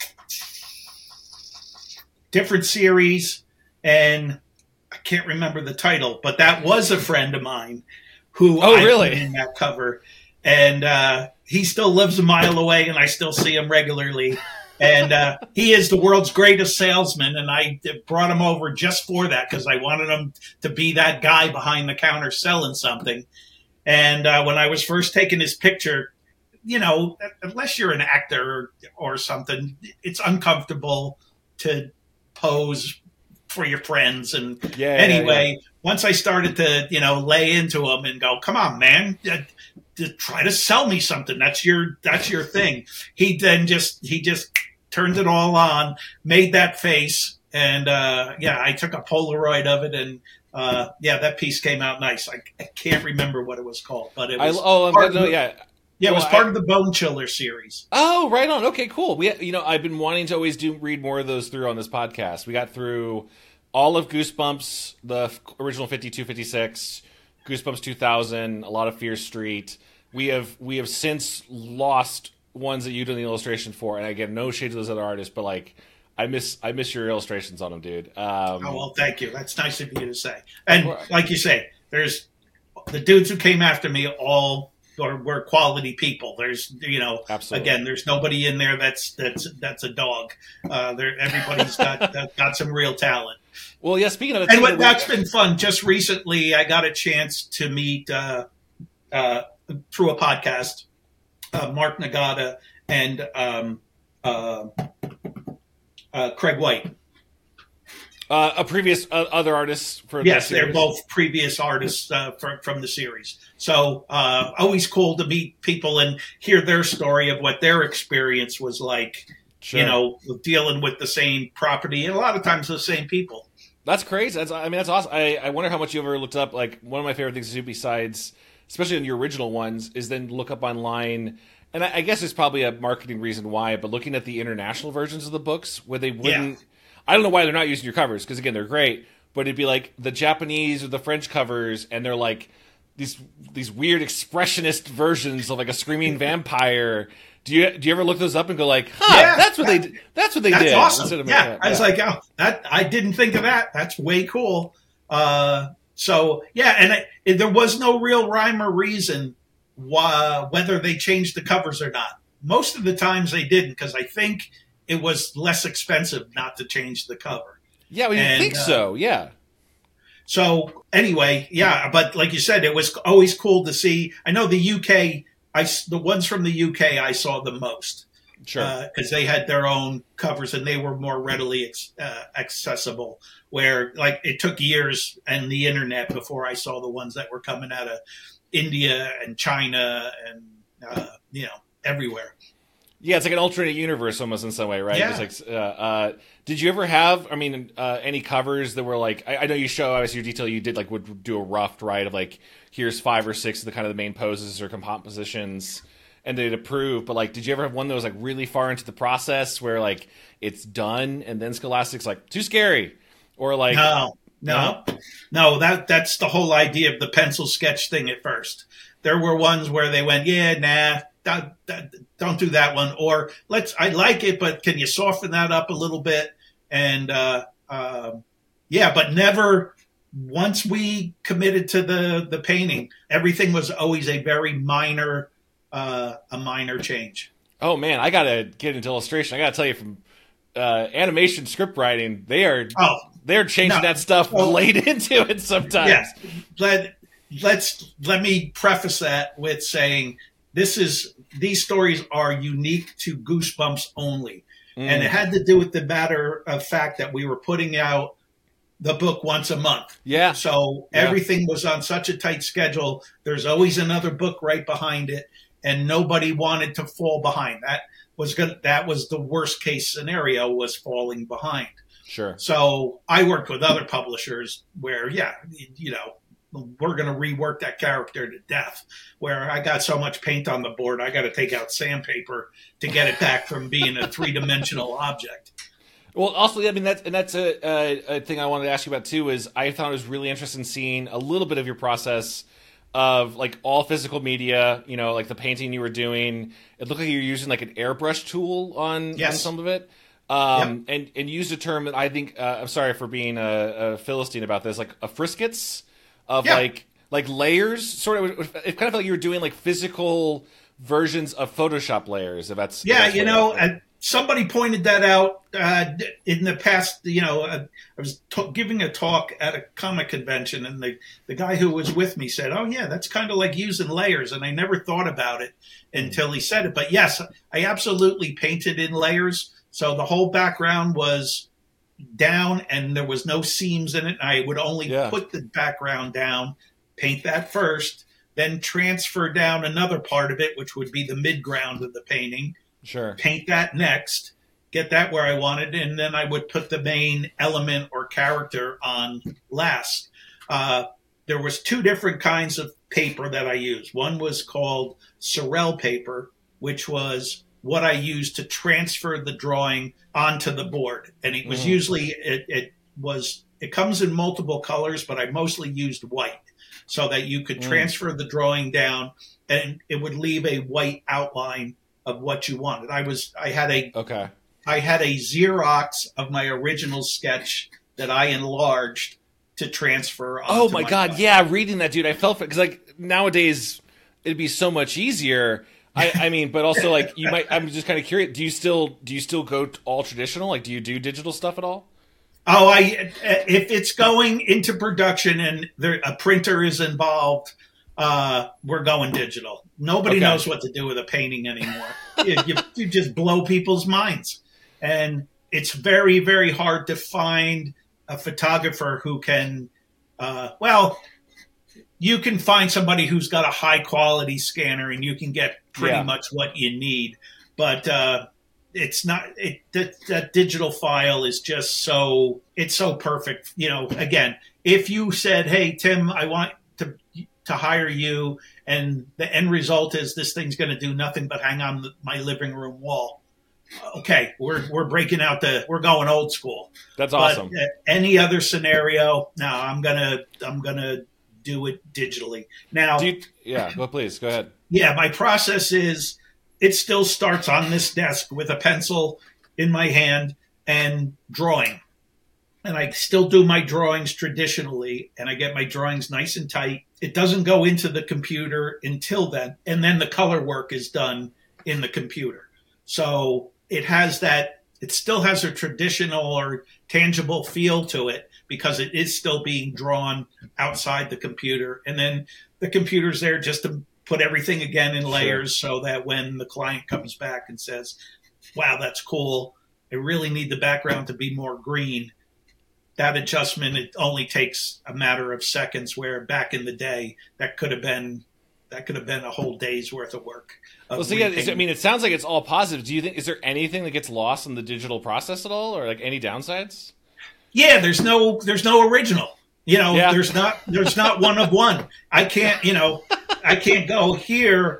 different series, and I can't remember the title, but that was a friend of mine who oh, I really? put in that cover, and uh, he still lives a mile away, and I still see him regularly. And uh, he is the world's greatest salesman, and I brought him over just for that because I wanted him to be that guy behind the counter selling something. And uh, when I was first taking his picture, you know, unless you're an actor or, or something, it's uncomfortable to pose for your friends. And yeah, anyway, yeah, yeah. once I started to, you know, lay into him and go, come on, man, uh, to try to sell me something. That's your, that's your thing. He then just, he just turned it all on, made that face. And, uh, yeah, I took a Polaroid of it, and, uh, yeah, that piece came out nice. I, I can't remember what it was called, but it was, I, oh, part no, of the, yeah. yeah, it was well, part I, of the Bone Chiller series. Oh, right on. Okay, cool. We, you know, I've been wanting to always do read more of those through on this podcast. We got through all of Goosebumps, the original fifty-two, fifty-six, Goosebumps two thousand, a lot of Fear Street. We have we have since lost ones that you did the illustration for, and again, no shade to those other artists, but like, I miss I miss your illustrations on them, dude. Um, oh well, thank you. That's nice of you to say. And like you say, there's the dudes who came after me all or were quality people. There's you know, absolutely. Again, there's nobody in there that's that's that's a dog. Uh, there, everybody's got got some real talent. Well, yeah. Speaking of it, and what, that's been fun. Just recently, I got a chance to meet uh, uh, through a podcast. Uh, Mark Nagata and um, uh, uh, Craig White. Uh, a previous uh, other artists for yes, the they're both previous artists uh, from from the series. So uh, always cool to meet people and hear their story of what their experience was like. Sure. You know, dealing with the same property and a lot of times the same people. That's crazy. That's I mean that's awesome. I, I wonder how much you ever looked up. Like one of my favorite things to do besides, especially in your original ones, is then look up online. And I, I guess there's probably a marketing reason why, but looking at the international versions of the books where they wouldn't. Yeah. I don't know why they're not using your covers because again they're great, but it'd be like the Japanese or the French covers, and they're like these these weird expressionist versions of like a screaming vampire. Do you do you ever look those up and go like, huh, yeah, that's what that, they that's what they that's did? Awesome. Of, yeah. yeah, I was yeah. like, oh, that I didn't think of that. That's way cool. Uh, so yeah, and I, there was no real rhyme or reason why whether they changed the covers or not. Most of the times they didn't because I think it was less expensive not to change the cover. Yeah, well, you and, think uh, so? Yeah. So anyway, yeah, but like you said, it was always cool to see. I know the U K. I the ones from the U K I saw the most. Sure. Because uh, they had their own covers and they were more readily ex- uh, accessible. Where like it took years and the internet before I saw the ones that were coming out of India and China and uh, you know everywhere. Yeah, it's like an alternate universe almost in some way, right? Yeah. It's like, uh, uh, did you ever have? I mean, uh, any covers that were like? I, I know you show obviously your detail. You did like would do a rough right of like here's five or six of the kind of the main poses or compositions. And they'd approve, but like, did you ever have one that was like really far into the process where like it's done and then Scholastic's like too scary, or like no, no, no, no that that's the whole idea of the pencil sketch thing. At first, there were ones where they went, yeah, nah, that, that, don't do that one, or let's. I like it, but can you soften that up a little bit? And uh, uh, yeah, but never. Once we committed to the the painting, everything was always a very minor. Uh, a minor change. Oh man, I gotta get into illustration. I gotta tell you, from uh, animation script writing, they are oh, they're changing no. that stuff well, late into it sometimes. Yeah, let let's let me preface that with saying this is these stories are unique to Goosebumps only, mm. and it had to do with the matter of fact that we were putting out the book once a month. Yeah. So yeah. everything was on such a tight schedule. There's always another book right behind it. and nobody wanted to fall behind. That was good. That was the worst case scenario, was falling behind. Sure. So I worked with other publishers where, yeah, you know, we're going to rework that character to death, where I got so much paint on the board, I got to take out sandpaper to get it back from being a three-dimensional object. Well, also, I mean, that's, and that's a, a, a thing I wanted to ask you about, too, is I thought it was really interesting seeing a little bit of your process of, like, all physical media, you know, like the painting you were doing. It looked like you were using, like, an airbrush tool on, yes. on some of it. Um, yep. and, and used a term that I think, uh, I'm sorry for being a, a Philistine about this, like a friskets of yeah. like, like layers, sort of. It kind of felt like you were doing like physical versions of Photoshop layers, if that's. Yeah, if that's you know, uh, somebody pointed that out uh, in the past. You know, uh, I was t- giving a talk at a comic convention, and the, the guy who was with me said, "Oh, yeah, that's kind of like using layers." And I never thought about it until he said it. But yes, I absolutely painted in layers. So the whole background was down and there was no seams in it. I would only yeah. put the background down, paint that first, then transfer down another part of it, which would be the midground of the painting. Sure. Paint that next, get that where I wanted, and then I would put the main element or character on last. Uh, there was two different kinds of paper that I used. One was called Sorel paper, which was what I used to transfer the drawing onto the board. And it was mm. usually, it, it was, it comes in multiple colors, but I mostly used white so that you could mm. transfer the drawing down and it would leave a white outline of what you wanted. I was, I had a, okay. I had a Xerox of my original sketch that I enlarged to transfer. Oh my, my God. white. Yeah. Reading that, dude, I felt it. Cause like nowadays it'd be so much easier. I, I mean, but also like you might. I'm just kind of curious. Do you still do you still go all traditional? Like, do you do digital stuff at all? Oh, I if it's going into production and there, a printer is involved, uh, we're going digital. Nobody okay. knows what to do with a painting anymore. you, you, you just blow people's minds, and it's very very hard to find a photographer who can. Uh, well. You can find somebody who's got a high quality scanner and you can get pretty yeah. much what you need. But uh, it's not it, that, that digital file is just so it's so perfect. You know, again, if you said, "Hey, Tim, I want to to hire you," and the end result is this thing's going to do nothing but hang on the, my living room wall. Okay, we're we're breaking out the we're going old school. That's awesome. But, uh, any other scenario? No, I'm gonna I'm gonna. do it digitally now. Do you, yeah, well, please go ahead. Yeah, my process is it still starts on this desk with a pencil in my hand and drawing. And I still do my drawings traditionally, and I get my drawings nice and tight. It doesn't go into the computer until then, and then the color work is done in the computer. So it has that, it still has a traditional or tangible feel to it, because it is still being drawn outside the computer. And then the computer's there just to put everything again in layers sure. so that when the client comes back and says, wow, that's cool, I really need the background to be more green, that adjustment, it only takes a matter of seconds, where back in the day, that could have been that could have been a whole day's worth of work. Of well, so yeah, I mean, it sounds like it's all positive. Do you think, is there anything that gets lost in the digital process at all, or like any downsides? Yeah, there's no there's no original. You know, yeah. there's not there's not one of one. I can't, you know, I can't go here.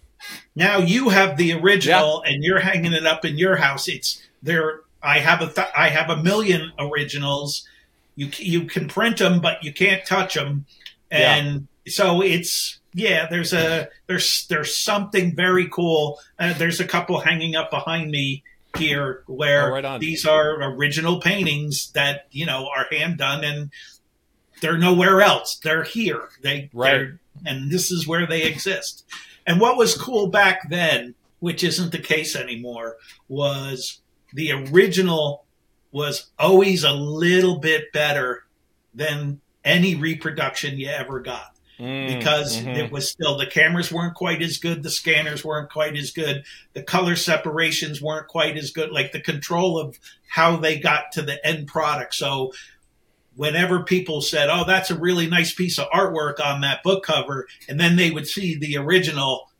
Now you have the original yeah. and you're hanging it up in your house. It's there. I have a th- I have a million originals. You you can print them, but you can't touch them. And yeah. so it's yeah. There's a there's there's something very cool. Uh, there's a couple hanging up behind me here where oh, right on. These are original paintings that, you know, are hand done, and they're nowhere else. They're here. They right. and this is where they exist. And what was cool back then, which isn't the case anymore, was the original was always a little bit better than any reproduction you ever got. Mm, because mm-hmm. it was still, the cameras weren't quite as good, the scanners weren't quite as good, the color separations weren't quite as good, like the control of how they got to the end product. So whenever people said, oh, that's a really nice piece of artwork on that book cover, and then they would see the original,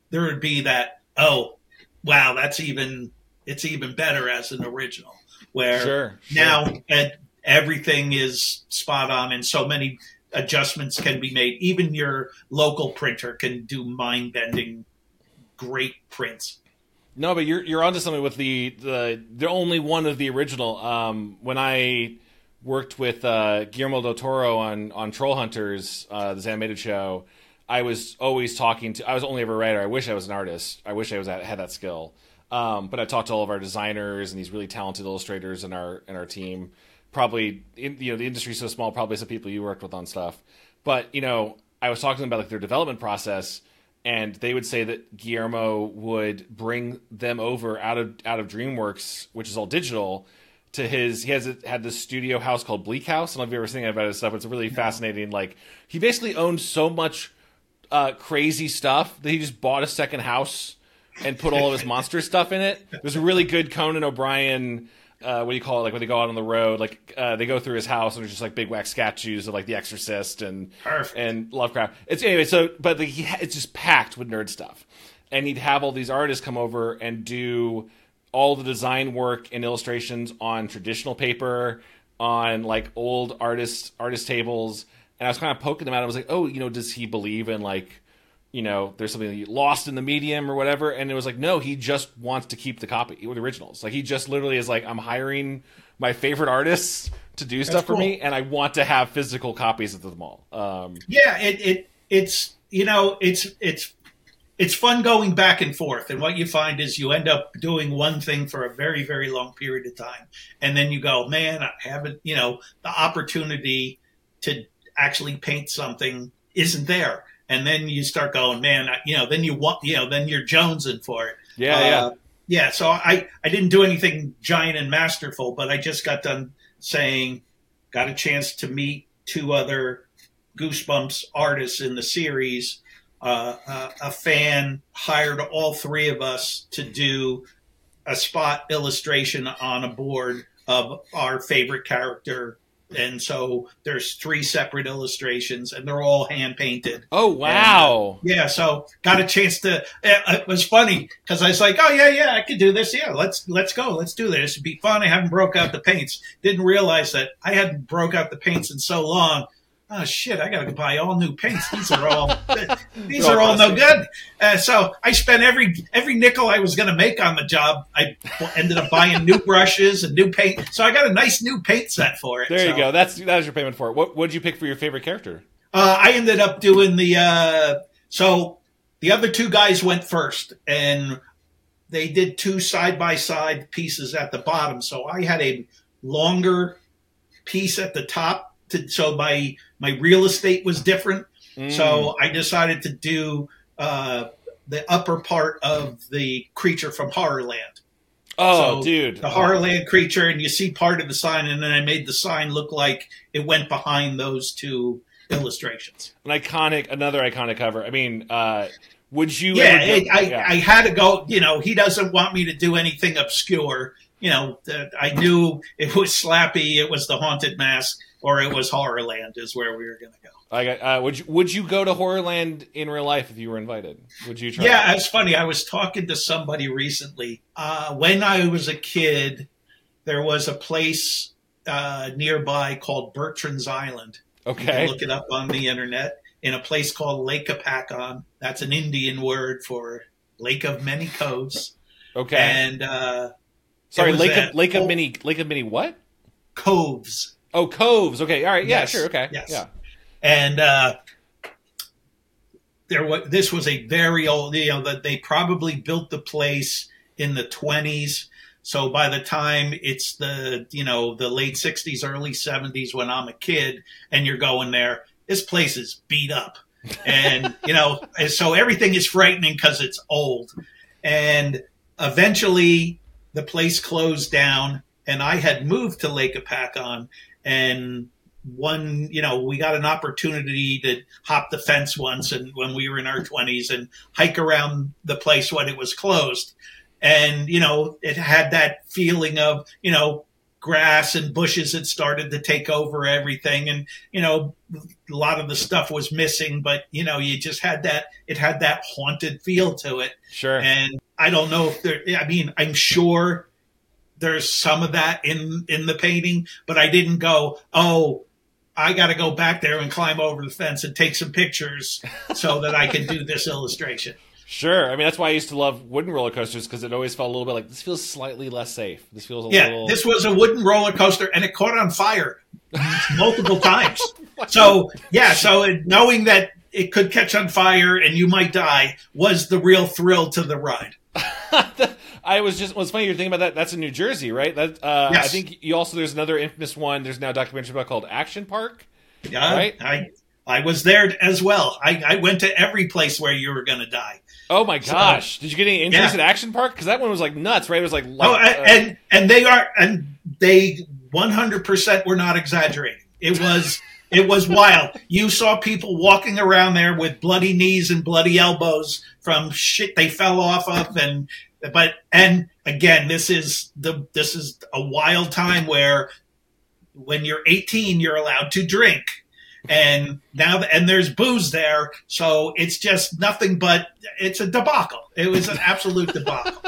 there would be that, oh, wow, that's even, it's even better as an original. Where sure, sure. now uh, everything is spot on and so many adjustments can be made. Even your local printer can do mind-bending, great prints. No, but you're you're onto something with the the the only one of the original. Um, when I worked with uh, Guillermo del Toro on on Troll Hunters, uh, this animated show, I was always talking to. I was only ever a writer. I wish I was an artist. I wish I was had that skill. Um, but I talked to all of our designers and these really talented illustrators in our in our team. Probably, in, you know, the industry's so small. Probably some people you worked with on stuff. But you know, I was talking to them about like their development process, and they would say that Guillermo would bring them over out of out of DreamWorks, which is all digital, to his. He has a, had this studio house called Bleak House. I don't know if you've ever seen about his stuff. It's really fascinating. Like he basically owned so much uh, crazy stuff that he just bought a second house and put all of his monster stuff in it. There's a really good Conan O'Brien, uh, what do you call it, like when they go out on the road, like uh, they go through his house and there's just like big wax statues of like The Exorcist and Perfect. and Lovecraft. It's anyway, so but the, he, it's just packed with nerd stuff. And he'd have all these artists come over and do all the design work and illustrations on traditional paper, on like old artist artist tables. And I was kind of poking them out. I was like, oh, you know, does he believe in like, you know, there's something lost in the medium or whatever. And it was like, no, he just wants to keep the copy with the originals. Like he just literally is like, I'm hiring my favorite artists to do stuff That's cool. for me. And I want to have physical copies of them all. Um, yeah, it, it, it's, you know, it's, it's, it's fun going back and forth. And what you find is you end up doing one thing for a very, very long period of time. And then you go, man, I haven't, you know, the opportunity to actually paint something isn't there. And then you start going, man, you know, then you want, you know, then you're jonesing for it. Yeah, uh, yeah. Yeah, so I, I didn't do anything giant and masterful, but I just got done saying, got a chance to meet two other Goosebumps artists in the series. Uh, uh, a fan hired all three of us to do a spot illustration on a board of our favorite character. And so there's three separate illustrations, and they're all hand painted. Oh, wow. And, uh, yeah, so got a chance to. It was funny because I was like, "Oh yeah, yeah, I could do this. Yeah, let's let's go, let's do this. It'd be fun." I haven't broke out the paints. Didn't realize that I hadn't broke out the paints in so long. Oh shit! I got to buy all new paints. These are all these are all no good. Uh, so I spent every every nickel I was going to make on the job. I ended up buying new brushes and new paint. So I got a nice new paint set for it. There so. you go. That's that was your payment for it. What what did you pick for your favorite character? Uh, I ended up doing the. Uh, so the other two guys went first, and they did two side by side pieces at the bottom. So I had a longer piece at the top. To, so my my real estate was different. Mm. So I decided to do uh, the upper part of the creature from Horrorland. Oh, so dude. The Horrorland creature, and you see part of the sign, and then I made the sign look like it went behind those two illustrations. An iconic, another iconic cover. I mean, uh, would you... Yeah, ever go, it, I, yeah, I had to go, you know, he doesn't want me to do anything obscure. You know, I knew it was Slappy, it was the Haunted Mask, or it was Horrorland is where we were going to go. I got, uh, would you would you go to Horrorland in real life if you were invited? Would you try? Yeah, it's funny. I was talking to somebody recently. Uh, when I was a kid, there was a place uh, nearby called Bertrand's Island. Okay. You can look it up on the internet. In a place called Lake Apacon. That's an Indian word for Lake of Many Coves. Okay. And uh, sorry, Lake a, of Lake of oh, Many Lake of Many what? Coves. Oh, coves. Okay. All right. Yeah. Yes. Sure. Okay. Yes. Yeah. And uh, there was this was a very old. You know that they probably built the place in the twenties. So by the time it's the you know the late sixties, early seventies, when I'm a kid, and you're going there, this place is beat up, and you know, and so everything is frightening because it's old. And eventually, the place closed down, and I had moved to Lake Apacon. And one, you know, we got an opportunity to hop the fence once, and when we were in our twenties, and hike around the place when it was closed. And, you know, it had that feeling of, you know, grass and bushes had started to take over everything, and you know, a lot of the stuff was missing, but you know, you just had that. It had that haunted feel to it. Sure. And I don't know if there. I mean, I'm sure there's some of that in in the painting, but I didn't go, oh, I got to go back there and climb over the fence and take some pictures so that I can do this illustration. Sure. I mean, that's why I used to love wooden roller coasters, because it always felt a little bit like, this feels slightly less safe. This feels a yeah, little... this was a wooden roller coaster, and it caught on fire multiple times. So, yeah, so knowing that it could catch on fire and you might die was the real thrill to the ride. I was just, well, it's funny you're thinking about that. That's in New Jersey, right? That uh, yes. I think you also, there's another infamous one. There's now a documentary about called Action Park. Yeah, right? I I was there as well. I, I went to every place where you were going to die. Oh my gosh! So, did you get any injuries yeah. at Action Park? Because that one was like nuts, right? It was like, oh, like uh, and and they are and they one hundred percent were not exaggerating. It was it was wild. You saw people walking around there with bloody knees and bloody elbows from shit they fell off of, and but and again, this is the this is a wild time where when you're eighteen, you're allowed to drink. And now, and there's booze there, so it's just nothing but it's a debacle. It was an absolute debacle.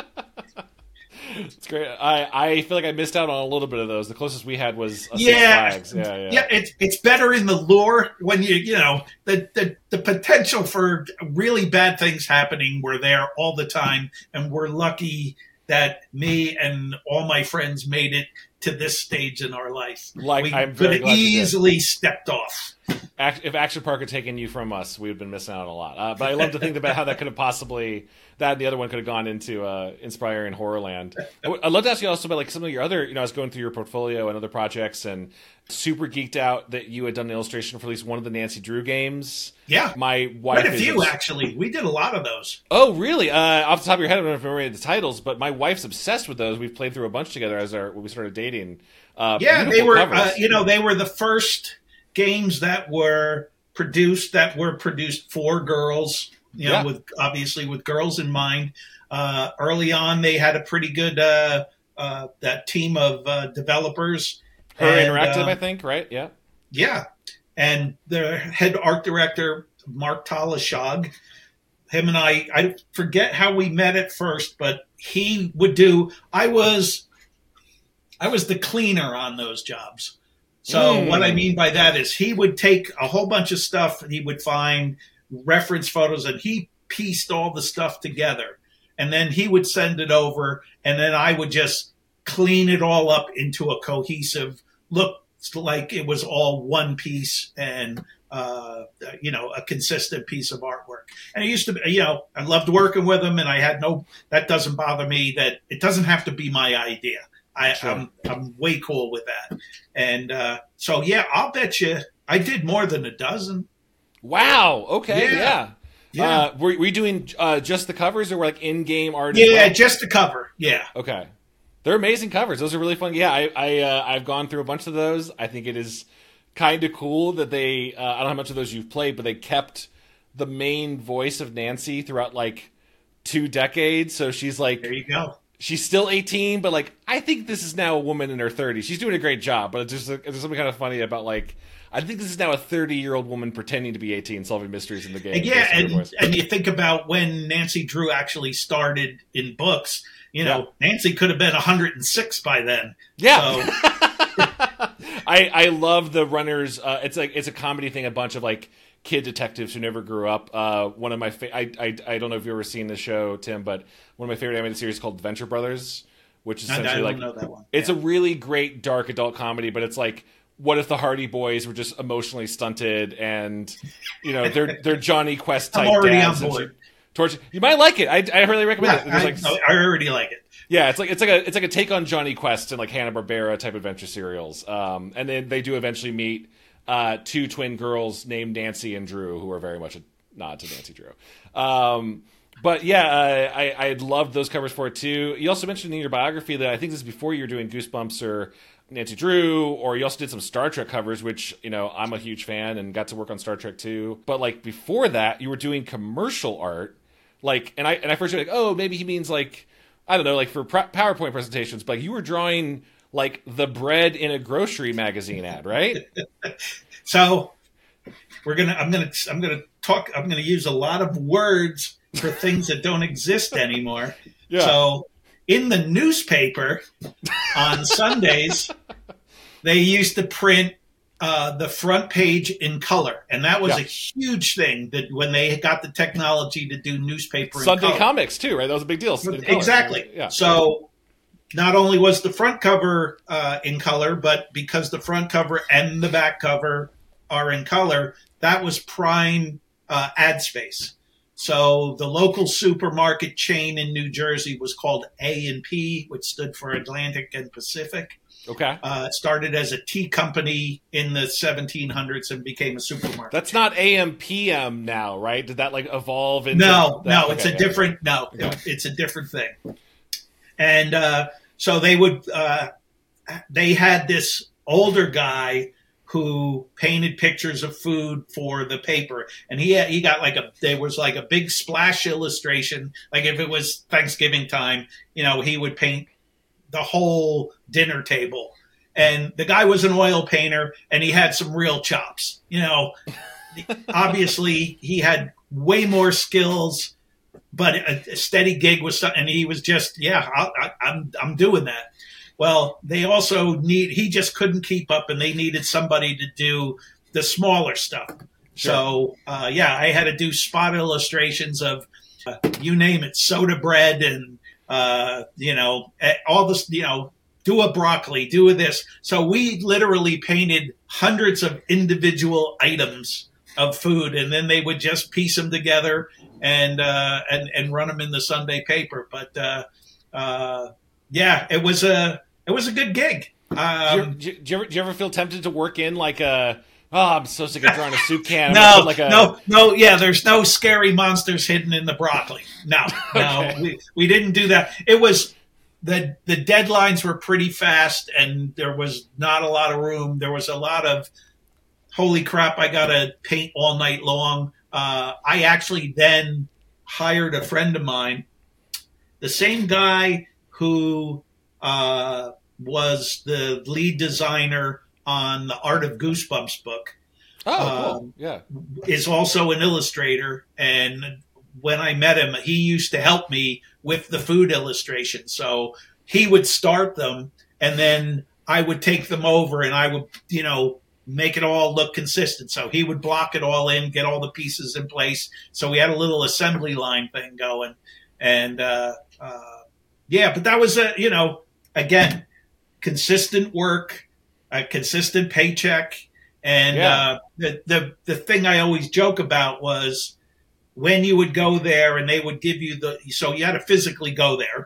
It's great. I, I feel like I missed out on a little bit of those. The closest we had was a yeah, Six Flags. Yeah, yeah, yeah. It's it's better in the lore when you you know the, the the potential for really bad things happening were there all the time, and we're lucky that me and all my friends made it to this stage in our life. Like, we I'm could very have glad you did. easily stepped off. If Action Park had taken you from us, we would have been missing out on a lot. Uh, but I love to think about how that could have possibly, that and the other one could have gone into uh, inspiring Horrorland. I'd love to ask you also about like some of your other, you know, I was going through your portfolio and other projects, and super geeked out that you had done an illustration for at least one of the Nancy Drew games. Yeah. My wife Quite a is few, obs- actually. We did a lot of those. Oh, really? Uh, off the top of your head, I don't know if you remember the titles, but my wife's obsessed with those. We've played through a bunch together as our when we started dating. Uh, yeah, they beautiful were, covers. uh, you know, they were the first games that were produced that were produced for girls. You know, Yeah. with obviously with girls in mind. Uh, early on, they had a pretty good uh, uh, that team of uh, developers. Her And, Interactive, um, I think, right? Yeah. Yeah, and the head art director Mark Talashog, him and I, I forget how we met at first, but he would do. I was, I was the cleaner on those jobs. So Mm. what I mean by that is he would take a whole bunch of stuff, he would find reference photos, and he pieced all the stuff together, and then he would send it over, and then I would just clean it all up into a cohesive look. Like it was all one piece and, uh, you know, a consistent piece of artwork. And it used to be, you know, I loved working with him, and I had no, that doesn't bother me, that it doesn't have to be my idea. I, Sure. I'm, I'm way cool with that. And uh, so, yeah, I'll bet you I did more than a dozen. Wow. Okay. Yeah. Yeah. Yeah. Uh, were, were you doing uh, just the covers, or were like in-game art? as Yeah, well? just the cover. Yeah. Okay. They're amazing covers. Those are really fun. Yeah, I, I uh, I've gone through a bunch of those. I think it is kind of cool that they. Uh, I don't know how much of those you've played, but they kept the main voice of Nancy throughout like two decades. So she's like, There you go. she's still eighteen, but like I think this is now a woman in her thirties. She's doing a great job, but it's just there's something kind of funny about like I think this is now a thirty-year-old woman pretending to be eighteen, solving mysteries in the game. And yeah, based on her and, voice. and you think about when Nancy Drew actually started in books, you know, Nancy could have been one hundred six by then. Yeah. So, I I love the runners. Uh, it's like it's a comedy thing. A bunch of like kid detectives who never grew up. Uh, one of my fa- I, I I don't know if you've ever seen this show, Tim, but one of my favorite animated series called Venture Brothers, which is I, I essentially don't like know that one. it's Yeah. a really great dark adult comedy, but it's like, what if the Hardy Boys were just emotionally stunted and, you know, they're they're Johnny Quest type I'm already dads on and board. shit. Torture. You might like it. I, I really recommend Yeah, it. There's I, like, no, I already like it. yeah, it's like it's like a it's like a take on Johnny Quest and like Hanna-Barbera type adventure serials. Um, and then they do eventually meet uh, two twin girls named Nancy and Drew, who are very much a nod to Nancy Drew. Um, but yeah, uh, I I loved those covers for it too. You also mentioned in your biography that I think this is before you were doing Goosebumps or Nancy Drew, or you also did some Star Trek covers, which, you know, I'm a huge fan and got to work on Star Trek too. But like before that, you were doing commercial art. Like, and I and I first was like, oh, maybe he means like, I don't know, like for pre- PowerPoint presentations. But like, you were drawing like the bread in a grocery magazine ad, right? So we're gonna. I'm gonna. I'm gonna talk. I'm gonna use a lot of words for things that don't exist anymore. Yeah. So in the newspaper on Sundays, they used to print uh, the front page in color, and that was Yeah. a huge thing. That when they got the technology to do newspaper in Sunday color. comics too, right? That was a big deal. in color. Exactly. Yeah. So not only was the front cover uh, in color, but because the front cover and the back cover are in color, that was prime uh, ad space. So the local supermarket chain in New Jersey was called A and P, which stood for Atlantic and Pacific. Okay. Uh, it started as a tea company in the seventeen hundreds and became a supermarket. That's not A M P M now, right? Did that like evolve into No, that? no, Okay, it's a yeah. different, no, Okay. it's a different thing. And uh, so they would, uh, they had this older guy who painted pictures of food for the paper, and he had, he got like a there was like a big splash illustration. Like if it was Thanksgiving time, you know, he would paint the whole dinner table. And the guy was an oil painter, and he had some real chops. You know, obviously he had way more skills, but a, a steady gig was, and he was just, yeah, I, I, I'm I'm doing that. Well, they also need, he just couldn't keep up, and they needed somebody to do the smaller stuff. Sure. So, uh, yeah, I had to do spot illustrations of, uh, you name it, soda bread and, uh, you know, all this, you know, do a broccoli, do a this. So we literally painted hundreds of individual items of food, and then they would just piece them together and, uh, and, and run them in the Sunday paper. But, uh, uh, yeah, it was a, it was a good gig. Um, do, you, do, you ever, do you ever feel tempted to work in like a, oh, I'm so sick of drawing a soup can. I'm gonna no, put like a, no, no. Yeah, there's no scary monsters hidden in the broccoli. No, no, Okay. we, we didn't do that. It was the the deadlines were pretty fast, and there was not a lot of room. There was a lot of, holy crap, I got to paint all night long. Uh, I actually then hired a friend of mine, the same guy who uh, was the lead designer on the Art of Goosebumps book. oh, cool. um, Yeah. Is also an illustrator, and when I met him, he used to help me with the food illustration. So he would start them, and then I would take them over, and I would, you know, make it all look consistent. So he would block it all in, get all the pieces in place. So we had a little assembly line thing going, and uh, uh, yeah, but that was a, you know, again, consistent work, a consistent paycheck. And Yeah. uh, the, the the thing I always joke about was when you would go there and they would give you the, so you had to physically go there,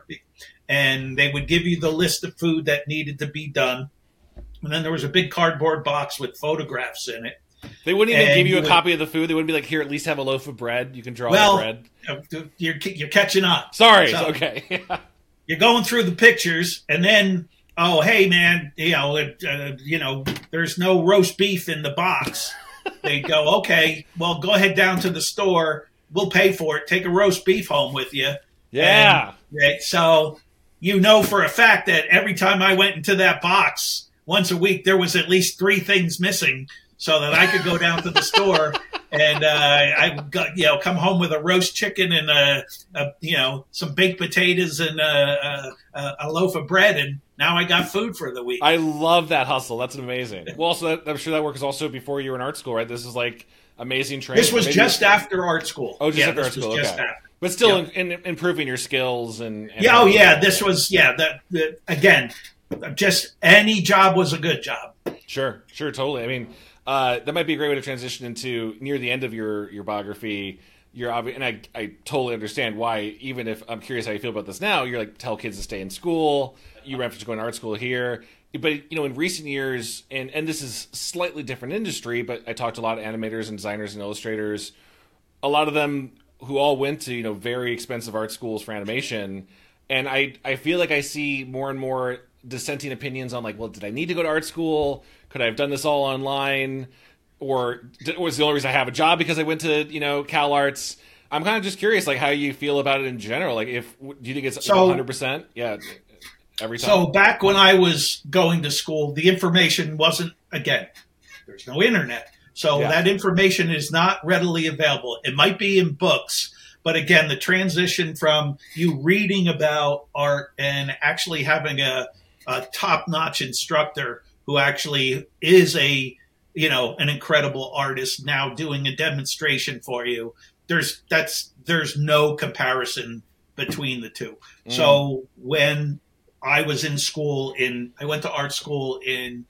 and they would give you the list of food that needed to be done. And then there was a big cardboard box with photographs in it. They wouldn't even And give you you a would- copy of the food. They wouldn't be like, here, at least have a loaf of bread. You can draw Well, the bread. Uh, You're, you're catching on. Sorry. So- okay. You're going through the pictures, and then, oh, hey, man, you know, it, uh, you know, there's no roast beef in the box. They go, okay, well, go ahead down to the store. We'll pay for it. Take a roast beef home with you. yeah. And, right, so you know for a fact that every time I went into that box once a week, there was at least three things missing, so that I could go down to the store and uh, I would go, you know, come home with a roast chicken and a, a you know, some baked potatoes and a, a, a loaf of bread, and now I got food for the week. I love that hustle. That's amazing. Well, also, that, I'm sure that work is also before you were in art school, right? This is like amazing training. This was Maybe- just after art school. Oh, just yeah, after this art school. was just Okay. after. But still Yeah. in, in, improving your skills and, and Yeah, oh yeah, this was yeah. That, that again, just any job was a good job. Sure, sure, totally. I mean, uh, that might be a great way to transition into near the end of your your biography. You're obvious, and I I totally understand why. Even if I'm curious how you feel about this now, you're like tell kids to stay in school. You reference going to art school here, but you know, in recent years, and and this is slightly different industry, but I talked to a lot of animators and designers and illustrators. A lot of them who all went to you know very expensive art schools for animation, and I I feel like I see more and more dissenting opinions on like, well, did I need to go to art school? Could I have done this all online? Or was the only reason I have a job because I went to, you know, Cal Arts? I'm kind of just curious, like, how you feel about it in general. Like, if, do you think it's So- one hundred percent? Yeah. every time. So back when I was going to school, the information wasn't, again, there's no internet. So Yeah. that information is not readily available. It might be in books, but again, the transition from you reading about art and actually having a, a top-notch instructor who actually is a, you know, an incredible artist now doing a demonstration for you, there's that's there's no comparison between the two. Mm. So when I was in school in, I went to art school in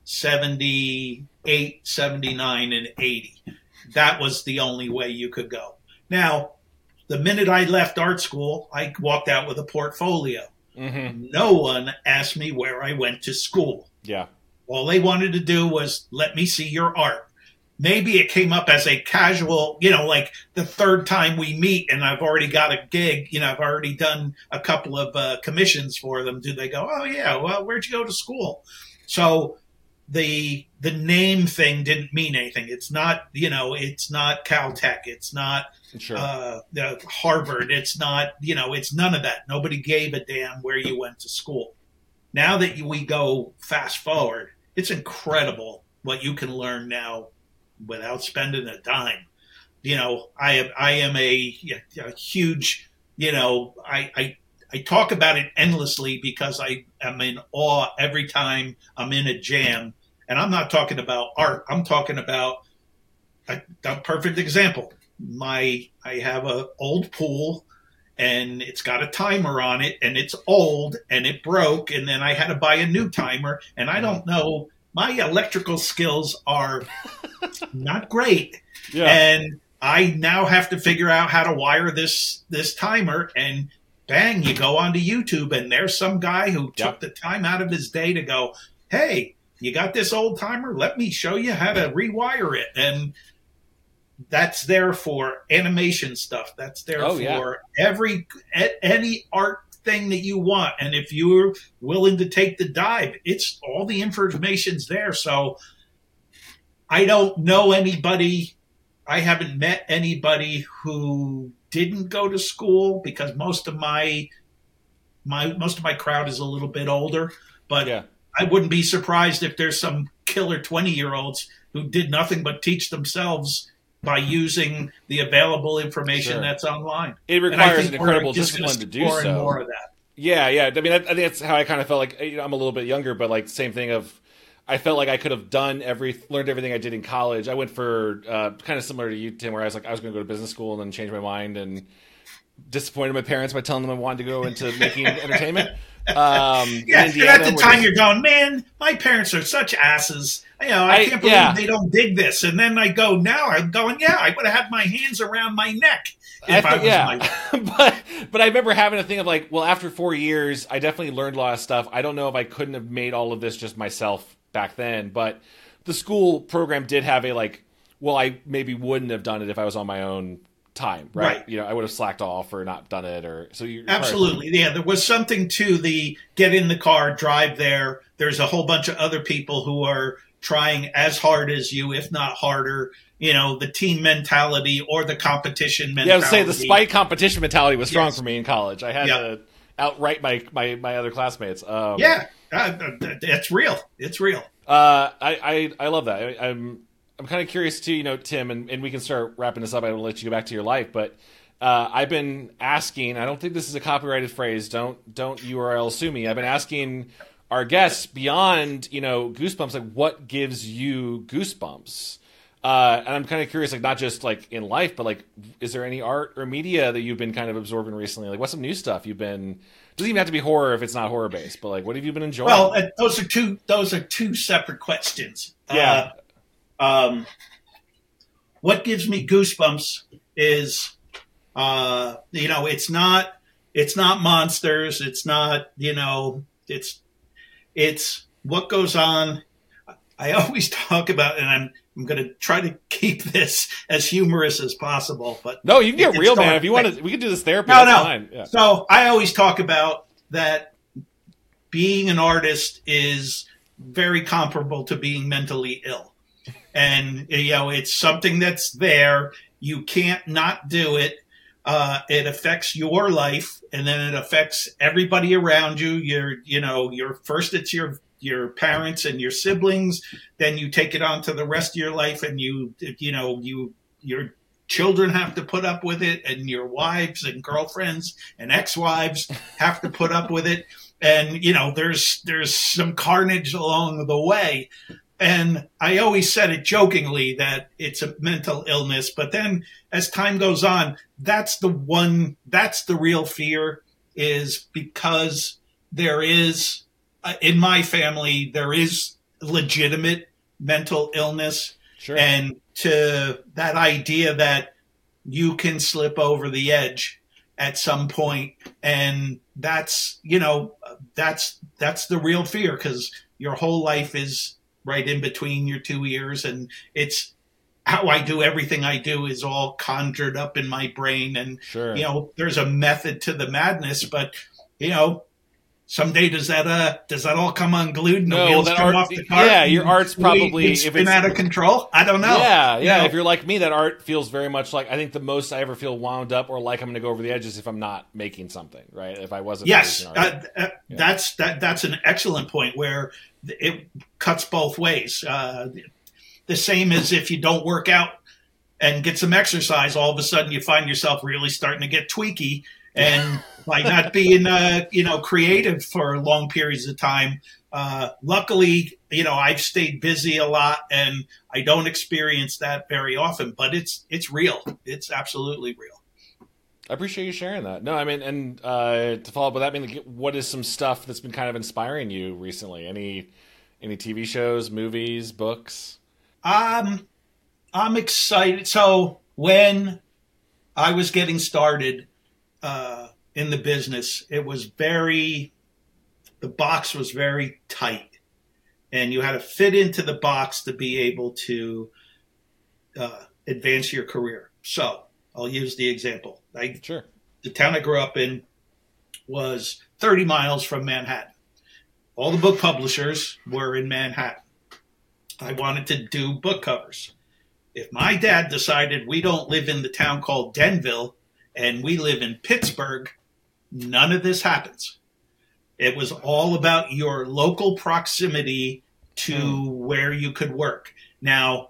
seventy-eight, seventy-nine, and eighty. That was the only way you could go. Now, the minute I left art school, I walked out with a portfolio. Mm-hmm. No one asked me where I went to school. Yeah. All they wanted to do was let me see your art. Maybe it came up as a casual, you know, like the third time we meet and I've already got a gig, you know, I've already done a couple of uh, commissions for them. Do they go, oh, yeah, well, where'd you go to school? So the the name thing didn't mean anything. It's not, you know, it's not Caltech. It's not sure. uh, Harvard. It's not, you know, it's none of that. Nobody gave a damn where you went to school. Now that we go fast forward, it's incredible what you can learn now without spending a dime. You know, I am I am a, a huge, you know, I, I I talk about it endlessly because I am in awe every time I'm in a jam. And I'm not talking about art. I'm talking about a, a perfect example. My I have an old pool and it's got a timer on it and it's old and it broke and then I had to buy a new timer and I don't know, my electrical skills are not great. Yeah. And I now have to figure out how to wire this this timer, and bang, you go onto YouTube and there's some guy who took yep. the time out of his day to go, hey, you got this old timer? Let me show you how to rewire it. And that's there for animation stuff. That's there oh, for yeah. every any art thing that you want. And if you're willing to take the dive, it's all the information's there. So I don't know anybody. I haven't met anybody who didn't go to school because most of my my most of my crowd is a little bit older. But yeah. I wouldn't be surprised if there's some killer twenty-year-olds who did nothing but teach themselves by using the available information sure. that's online. It requires an incredible discipline to do so. More of that. Yeah, yeah. I mean, I, I think that's how I kind of felt like, you know, I'm a little bit younger, but like same thing of, I felt like I could have done every, learned everything I did in college. I went for uh, kind of similar to you, Tim, where I was like, I was going to go to business school and then change my mind and disappointed my parents by telling them I wanted to go into making entertainment. Um, yeah, and at the time you're going, man, my parents are such asses. You know, I, I can't believe yeah. they don't dig this. And then I go, now I'm going, yeah, I would have had my hands around my neck if I, I was yeah. my but but I remember having a thing of like, well, after four years, I definitely learned a lot of stuff. I don't know if I couldn't have made all of this just myself back then, but the school program did have a like, well, I maybe wouldn't have done it if I was on my own time, right? right. You know, I would have slacked off or not done it, or so you absolutely, yeah. There was something to the get in the car, drive there. There's a whole bunch of other people who are trying as hard as you, if not harder. You know, the team mentality or the competition mentality. Yeah, I would say the spite competition mentality was strong yes. for me in college. I had yep. to outright my my my other classmates. Um, yeah, uh, it's real. It's real. Uh, I, I I love that. I, I'm. I'm kind of curious too, you know, Tim, and, and we can start wrapping this up. I will let you go back to your life, but uh, I've been asking. I don't think this is a copyrighted phrase. Don't don't U R L sue me. I've been asking our guests beyond, you know, goosebumps, like what gives you goosebumps? Uh, and I'm kind of curious, like not just like in life, but like, is there any art or media that you've been kind of absorbing recently? Like, what's some new stuff you've been? Doesn't even have to be horror if it's not horror based, but like, what have you been enjoying? Well, uh, those are two. Those are two separate questions. Yeah. Uh, Um, what gives me goosebumps is, uh, you know, it's not, it's not monsters. It's not, you know, it's, it's what goes on. I always talk about, and I'm, I'm going to try to keep this as humorous as possible, but no, you can get real, man. If you want to, we can do this therapy. No, That's no. fine. Yeah. So I always talk about that being an artist is very comparable to being mentally ill. And, you know, it's something that's there. You can't not do it. uh, it affects your life, and then it affects everybody around you. Your, you know, your first it's your your parents and your siblings, then you take it on to the rest of your life, and you you know you your children have to put up with it, and your wives and girlfriends and ex-wives have to put up with it, and you know there's there's some carnage along the way. And I always said it jokingly that it's a mental illness, but then as time goes on, that's the one, that's the real fear, is because there is, uh, in my family, there is legitimate mental illness. Sure. And to that idea that you can slip over the edge at some point, and that's, you know, that's, that's the real fear, because your whole life is right in between your two ears, and it's how I do everything I do is all conjured up in my brain. And, sure. you know, there's a method to the madness, but, you know, someday does that, uh, does that all come unglued and No, the wheels that come art- off the cart? yeah, your art's we- probably- we if spin it's- out of control. I don't know. Yeah, yeah. You know? If you're like me, that art feels very much like, I think the most I ever feel wound up or like I'm going to go over the edge is if I'm not making something, right? If I wasn't. Yes, producing art. uh, uh, Yeah. that's that. That's an excellent point where it cuts both ways. Uh, the same as if you don't work out and get some exercise, all of a sudden you find yourself really starting to get tweaky, and by not being, uh, you know, creative for long periods of time. Uh, luckily, you know, I've stayed busy a lot, and I don't experience that very often. But it's it's real. It's absolutely real. I appreciate you sharing that. No, I mean, and uh, to follow up with that, I mean, like, what is some stuff that's been kind of inspiring you recently? Any any T V shows, movies, books? Um, I'm excited. So when I was getting started uh, in the business, it was very, the box was very tight, and you had to fit into the box to be able to uh, advance your career. So I'll use the example. I, Sure. The town I grew up in was thirty miles from Manhattan. All the book publishers were in Manhattan. I wanted to do book covers. If my dad decided we don't live in the town called Denville and we live in Pittsburgh, none of this happens. It was all about your local proximity to mm. where you could work. Now,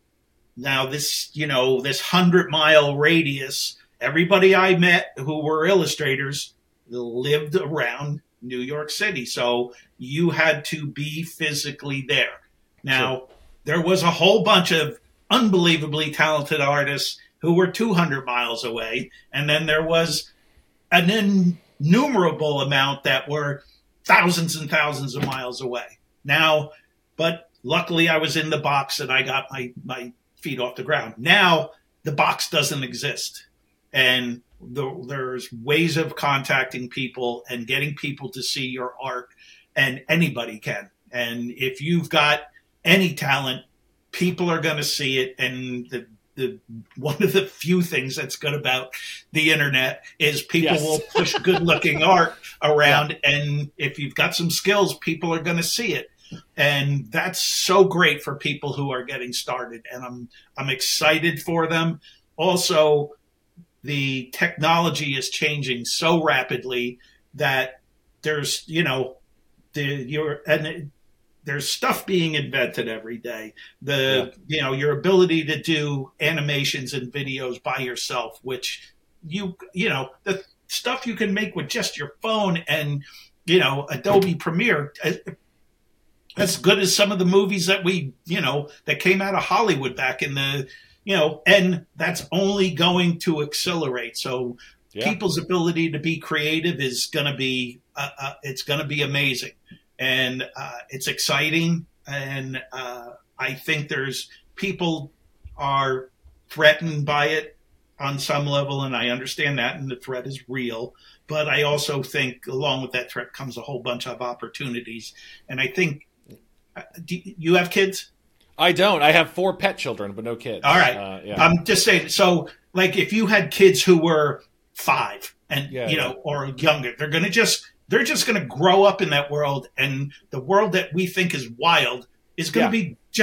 now this, you know, this hundred mile radius, everybody I met who were illustrators lived around New York City. So you had to be physically there. Now, sure. There was a whole bunch of unbelievably talented artists who were two hundred miles away. And then there was an innumerable amount that were thousands and thousands of miles away. Now, but luckily I was in the box and I got my, my feet off the ground. Now the box doesn't exist. And the, there's ways of contacting people and getting people to see your art, and anybody can. And if you've got any talent, people are going to see it. And the, the one of the few things that's good about the internet is people yes. will push good looking art around. Yeah. And if you've got some skills, people are going to see it. And that's so great for people who are getting started. And I'm, I'm excited for them. Also, the technology is changing so rapidly that there's, you know, the, you're, and it, there's stuff being invented every day. The, yeah. you know, your ability to do animations and videos by yourself, which you, you know, the stuff you can make with just your phone and, you know, Adobe Premiere, as good as some of the movies that we, you know, that came out of Hollywood back in the, you know, and that's only going to accelerate. So yeah. people's ability to be creative is going to be, uh, uh, it's going to be amazing. And uh, it's exciting, and uh, I think there's people are threatened by it on some level, and I understand that, and the threat is real. But I also think along with that threat comes a whole bunch of opportunities. And I think, uh, do you have kids? I don't. I have four pet children, but no kids. All right. Uh, yeah. I'm just saying, so like if you had kids who were five and, yeah, you know, yeah. or younger, they're going to just... They're just going to grow up in that world, and the world that we think is wild is going to yeah. be just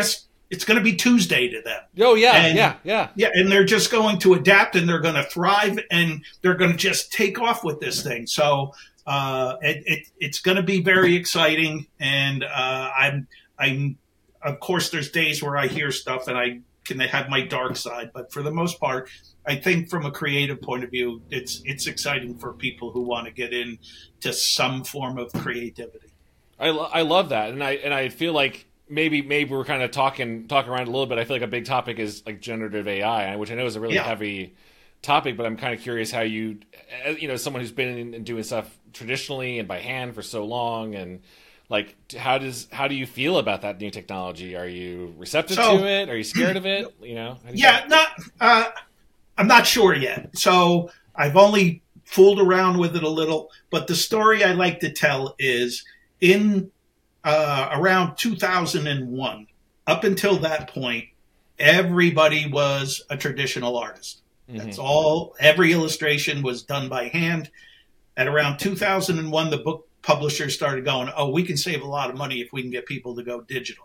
it's going to be Tuesday to them. Oh yeah, and, yeah, yeah, yeah. And they're just going to adapt, and they're going to thrive, and they're going to just take off with this thing. So uh, it, it it's going to be very exciting. And uh, I'm I'm of course there's days where I hear stuff and I can have my dark side, but for the most part, I think from a creative point of view, it's it's exciting for people who want to get into some form of creativity. I, lo- I love that, and I and I feel like maybe maybe we're kind of talking talking around a little bit. I feel like a big topic is like generative A I, which I know is a really Yeah. heavy topic, but I'm kind of curious how you, you know, someone who's been in, in doing stuff traditionally and by hand for so long, and like how does how do you feel about that new technology? Are you receptive So- to it? Are you scared of it? You know? How do you Yeah, feel? not. Uh, I'm not sure yet. So I've only fooled around with it a little. But the story I like to tell is in uh, around two thousand one. Up until that point, everybody was a traditional artist. That's Mhm. all. Every illustration was done by hand. At around two thousand one, the book publishers started going, "Oh, we can save a lot of money if we can get people to go digital."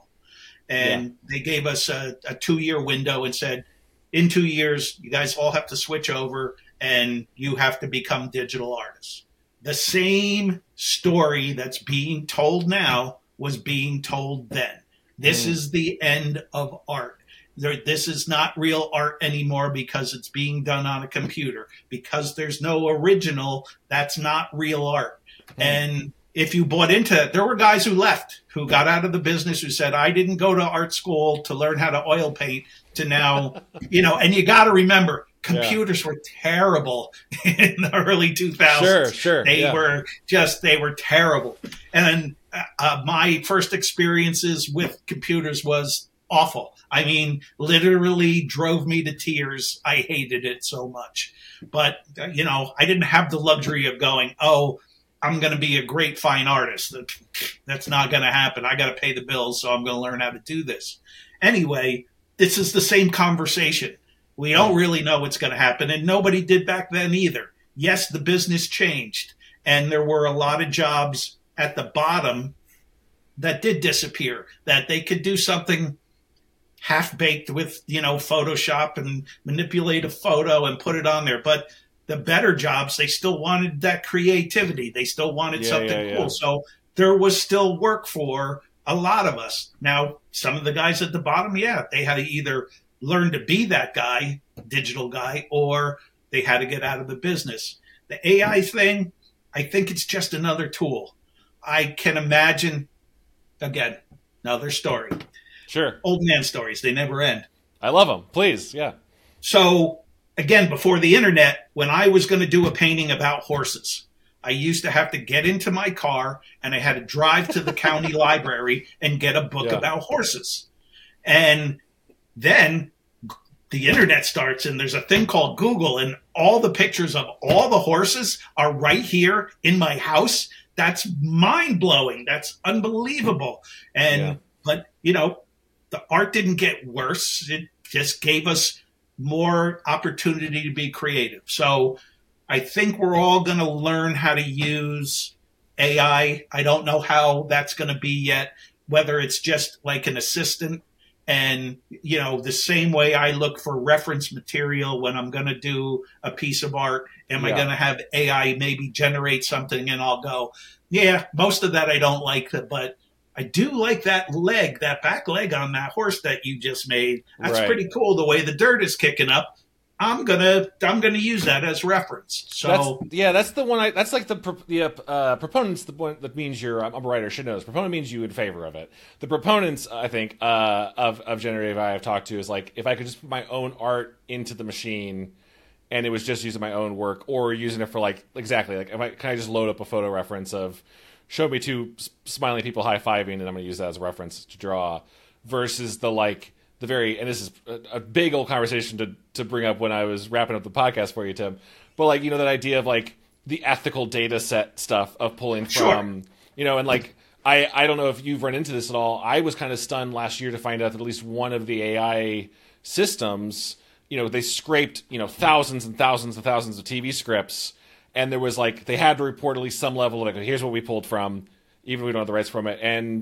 And they gave us a, a two-year window and said, in two years, you guys all have to switch over and you have to become digital artists. The same story that's being told now was being told then. This Mm. is the end of art. There, this is not real art anymore because it's being done on a computer. Because there's no original, that's not real art. Mm. And if you bought into it, there were guys who left, who got out of the business, who said, I didn't go to art school to learn how to oil paint, to now, you know, and you got to remember, computers yeah. were terrible in the early two thousands. Sure, sure. They yeah. were just, they were terrible. And uh, my first experiences with computers was awful. I mean, literally drove me to tears. I hated it so much. But, you know, I didn't have the luxury of going, oh, I'm going to be a great fine artist. That's not going to happen. I got to pay the bills, so I'm going to learn how to do this. Anyway, this is the same conversation. We don't really know what's going to happen, and nobody did back then either. Yes, the business changed, and there were a lot of jobs at the bottom that did disappear, that they could do something half-baked with, you know, Photoshop and manipulate a photo and put it on there. But the better jobs, they still wanted that creativity. They still wanted Yeah, something yeah, yeah. cool. So there was still work for a lot of us. Now, some of the guys at the bottom, yeah, they had to either learn to be that guy, digital guy, or they had to get out of the business. The A I thing, I think it's just another tool. I can imagine, again, another story. Sure. Old man stories, they never end. I love them. Please, yeah. So, again, before the internet, when I was going to do a painting about horses, I used to have to get into my car and I had to drive to the county library and get a book Yeah. about horses. And then the internet starts and there's a thing called Google, and all the pictures of all the horses are right here in my house. That's mind blowing. That's unbelievable. And, Yeah. but, you know, the art didn't get worse. It just gave us more opportunity to be creative. So I think we're all going to learn how to use A I. I don't know how that's going to be yet, whether it's just like an assistant. And, you know, the same way I look for reference material when I'm going to do a piece of art, am I Yeah. going to have A I maybe generate something and I'll go, yeah, most of that I don't like, but I do like that leg, that back leg on that horse that you just made. That's Right. pretty cool. The way the dirt is kicking up. I'm gonna I'm gonna use that as reference. So That's, yeah, that's the one. I that's like the pro- the uh, proponents. The one that means you're. I'm a writer. Should know this. Proponent means you in favor of it. The proponents, I think, uh, of of generative A I I've talked to is like if I could just put my own art into the machine, and it was just using my own work, or using it for like exactly like if I can I just load up a photo reference of show me two s- smiling people high fiving, and I'm going to use that as a reference to draw, versus the like. The very and this is a, a big old conversation to to bring up when I was wrapping up the podcast for you, Tim. But like you know that idea of like the ethical data set stuff of pulling Sure. from you know and like I I don't know if you've run into this at all. I was kind of stunned last year to find out that at least one of the A I systems, you know, they scraped you know thousands and thousands and thousands of T V scripts, and there was like they had to report at least some level of like here's what we pulled from, even if we don't have the rights from it, and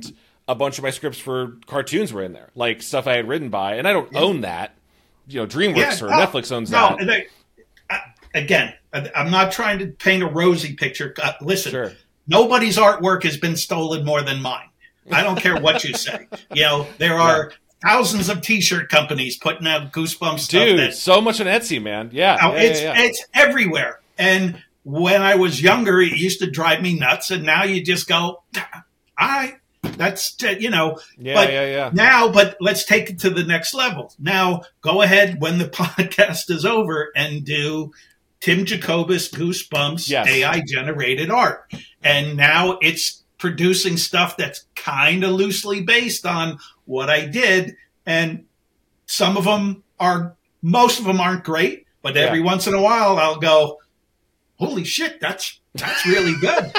a bunch of my scripts for cartoons were in there, like stuff I had written by, and I don't yeah. own that. You know, DreamWorks yeah, or no, Netflix owns no, that. They, I, again, I'm not trying to paint a rosy picture. Uh, listen, sure. Nobody's artwork has been stolen more than mine. I don't care what you say. You know, there are yeah. thousands of T-shirt companies putting out Goosebumps stuff. Dude, that, so much on Etsy, man. Yeah, now, yeah, it's yeah, yeah. it's everywhere. And when I was younger, it used to drive me nuts. And now you just go, I. That's, you know, yeah, but yeah, yeah. now, but let's take it to the next level. Now, go ahead when the podcast is over and do Tim Jacobus Goosebumps yes. A I generated art. And now it's producing stuff that's kind of loosely based on what I did. And some of them are, most of them aren't great, but every yeah. once in a while I'll go, holy shit, that's, that's really good.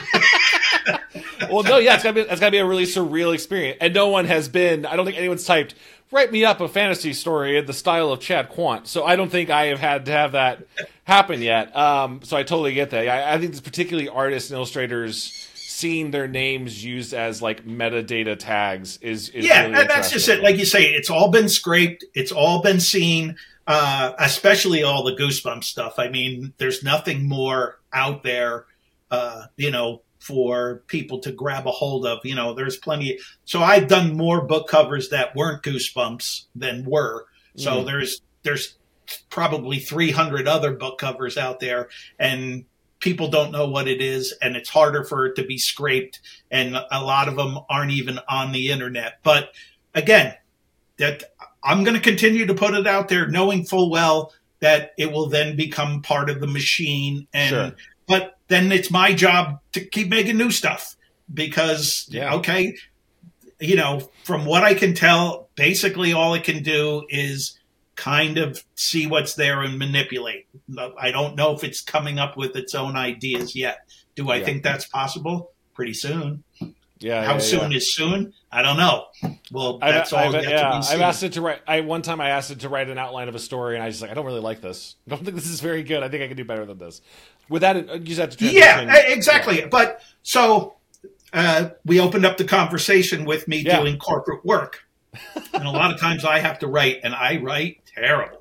Well, no, yeah, it's gotta be it's gotta be a really surreal experience, and no one has been. I don't think anyone's typed "write me up a fantasy story in the style of Chad Quant." So I don't think I have had to have that happen yet. Um, so I totally get that. I, I think this particularly artists and illustrators seeing their names used as like metadata tags is, is yeah, really that's just it. Like you say, it's all been scraped, it's all been seen, uh, especially all the Goosebumps stuff. I mean, there's nothing more out there, uh, you know. For people to grab a hold of, you know, there's plenty. So I've done more book covers that weren't Goosebumps than were. So mm. there's there's probably three hundred other book covers out there, and people don't know what it is, and it's harder for it to be scraped, and a lot of them aren't even on the internet. But again, that I'm going to continue to put it out there, knowing full well that it will then become part of the machine, and sure. but then it's my job to keep making new stuff because, yeah. okay, you know, from what I can tell, basically all it can do is kind of see what's there and manipulate. I don't know if it's coming up with its own ideas yet. Do I yeah. think that's possible? Pretty soon. Yeah. How yeah, soon yeah. is soon? I don't know. Well, that's I've, all I've, yet yeah, to be seen. I've asked it to write. I one time I asked it to write an outline of a story, and I was just like, I don't really like this. I don't think this is very good. I think I can do better than this. With that, use that to transition. Yeah, exactly. Yeah. But so uh, we opened up the conversation with me yeah. doing corporate work, and a lot of times I have to write, and I write terrible.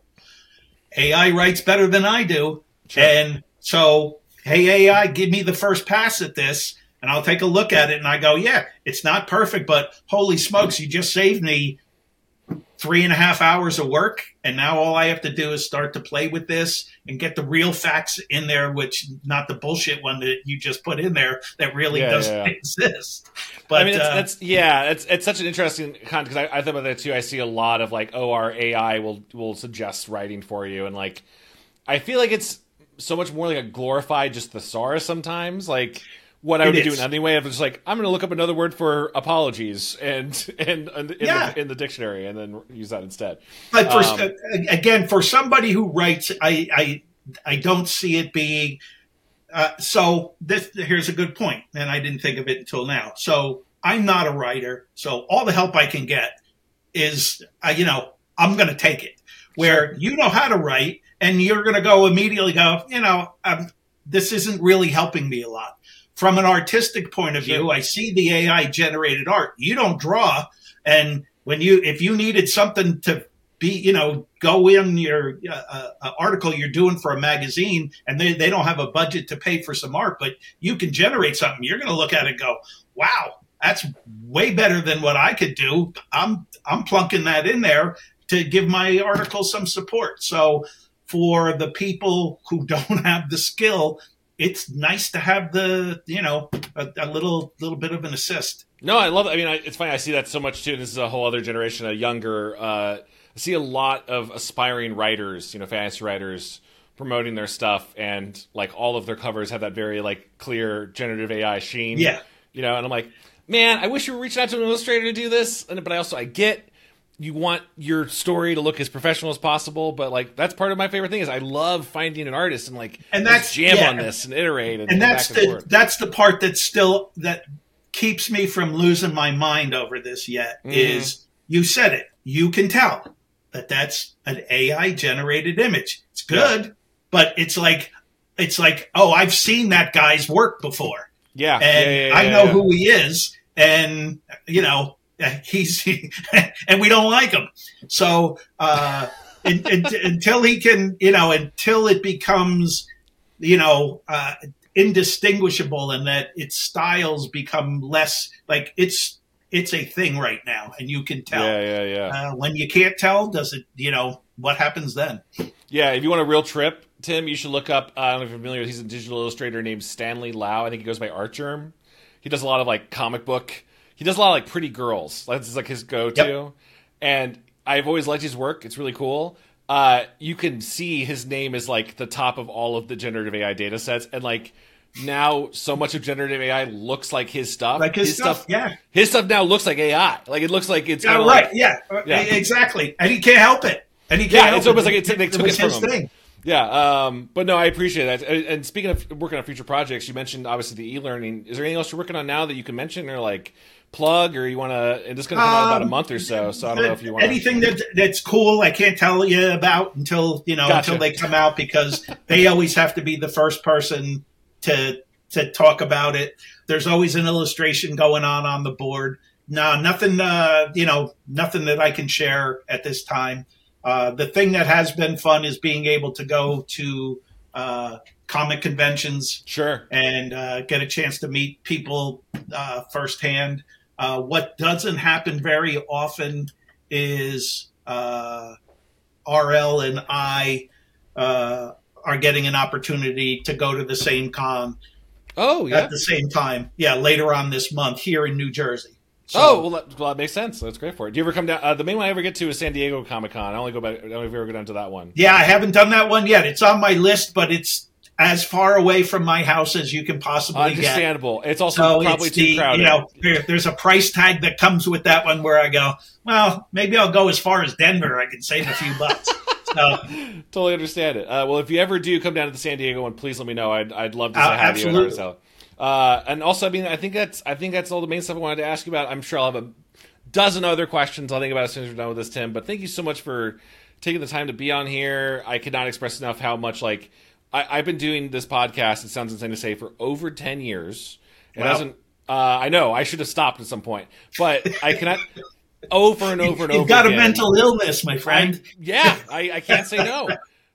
A I writes better than I do, sure. and so hey, A I, give me the first pass at this. And I'll take a look at it and I go, yeah, it's not perfect, but holy smokes, you just saved me three and a half hours of work. And now all I have to do is start to play with this and get the real facts in there, which not the bullshit one that you just put in there that really yeah, doesn't yeah, yeah. exist. But I mean, it's, uh, it's yeah, it's it's such an interesting con because I, I thought about that too. I see a lot of like, oh, our A I will will suggest writing for you, and like, I feel like it's so much more like a glorified just thesaurus sometimes, like. What I would it be is. doing anyway, if it's like I'm going to look up another word for apologies and and, and in, yeah. the, in the dictionary and then use that instead. But for, um, uh, again, for somebody who writes, I I, I don't see it being. Uh, so this here's a good point, and I didn't think of it until now. So I'm not a writer, so all the help I can get is, uh, you know, I'm going to take it. Where sure. you know how to write, and you're going to go immediately go, you know, um, this isn't really helping me a lot. From an artistic point of view, sure. I see the A I generated art. You don't draw. And when you, if you needed something to be, you know, go in your uh, uh, article you're doing for a magazine and they, they don't have a budget to pay for some art, but you can generate something. You're going to look at it and go, wow, that's way better than what I could do. I'm, I'm plunking that in there to give my article some support. So for the people who don't have the skill, it's nice to have the, you know, a, a little little bit of an assist. No, I love it. I mean, I, it's funny. I see that so much too. This is a whole other generation, a younger. Uh, I see a lot of aspiring writers, you know, fantasy writers promoting their stuff, and like all of their covers have that very like clear generative A I sheen. Yeah, you know, and I'm like, man, I wish you were reaching out to an illustrator to do this, and but I also I get. You want your story to look as professional as possible, but like that's part of my favorite thing is I love finding an artist and like and that's jam yeah. on this and iterate and, and that's back and the forth. that's the part that still that keeps me from losing my mind over this yet mm-hmm. is you said it. You can tell that that's an A I generated image. It's good, yeah. but it's like it's like oh I've seen that guy's work before. Yeah, and yeah, yeah, yeah, I know yeah. who he is, and you know. he's and we don't like him. So uh, in, in, until he can, you know, until it becomes, you know, uh, indistinguishable and that its styles become less like it's it's a thing right now, and you can tell. Yeah, yeah, yeah. Uh, when you can't tell, does it? You know what happens then? Yeah, if you want a real trip, Tim, you should look up. I don't know if you're familiar. He's a digital illustrator named Stanley Lau. I think he goes by Artgerm. He does a lot of like comic book. He does a lot of like pretty girls. That's like his go-to. Yep. And I've always liked his work. It's really cool. Uh, you can see his name is like the top of all of the generative A I data sets. And like now so much of generative A I looks like his stuff. Like his, his stuff, stuff, yeah. His stuff now looks like A I. Like it looks like it's yeah, right. Like, yeah. yeah, exactly. And he can't help it. And he can't yeah, help it's almost it. like it, they it took it from him. Thing. Yeah, um, but no, I appreciate that. And speaking of working on future projects, you mentioned obviously the e-learning. Is there anything else you're working on now that you can mention or like plug, or you want to? And this is going to come out in about a month or so. So I don't know if you want anything that that's cool. I can't tell you about until you know Gotcha. until they come out, because they always have to be the first person to to talk about it. There's always an illustration going on on the board. No, nothing. Uh, you know, nothing that I can share at this time. Uh, the thing that has been fun is being able to go to uh, comic conventions, sure, and uh, get a chance to meet people uh, firsthand. Uh, what doesn't happen very often is uh, R L and I uh, are getting an opportunity to go to the same con. Oh, yeah. At the same time, yeah, later on this month here in New Jersey. So, oh, well that, well, that makes sense. That's great for it. Do you ever come down? Uh, the main one I ever get to is San Diego Comic-Con. I only go back. I don't know if you ever go down to that one. Yeah, I haven't done that one yet. It's on my list, but it's as far away from my house as you can possibly Understandable. get. It's also so probably it's too the, crowded. You know, there, there's a price tag that comes with that one where I go, well, maybe I'll go as far as Denver. I can save a few bucks. So, totally understand it. Uh, well, if you ever do come down to the San Diego one, please let me know. I'd I'd love to say uh, hi to you. Absolutely. Uh, and also, I mean, I think that's I think that's all the main stuff I wanted to ask you about. I'm sure I'll have a dozen other questions I'll think about as soon as we're done with this, Tim. But thank you so much for taking the time to be on here. I could not express enough how much like I, I've been doing this podcast. It sounds insane to say, for over ten years. It wow. hasn't. Uh, I know I should have stopped at some point, but I cannot. Over and over and You've over. You've got again, a mental illness, my friend. I, yeah, I, I can't say no.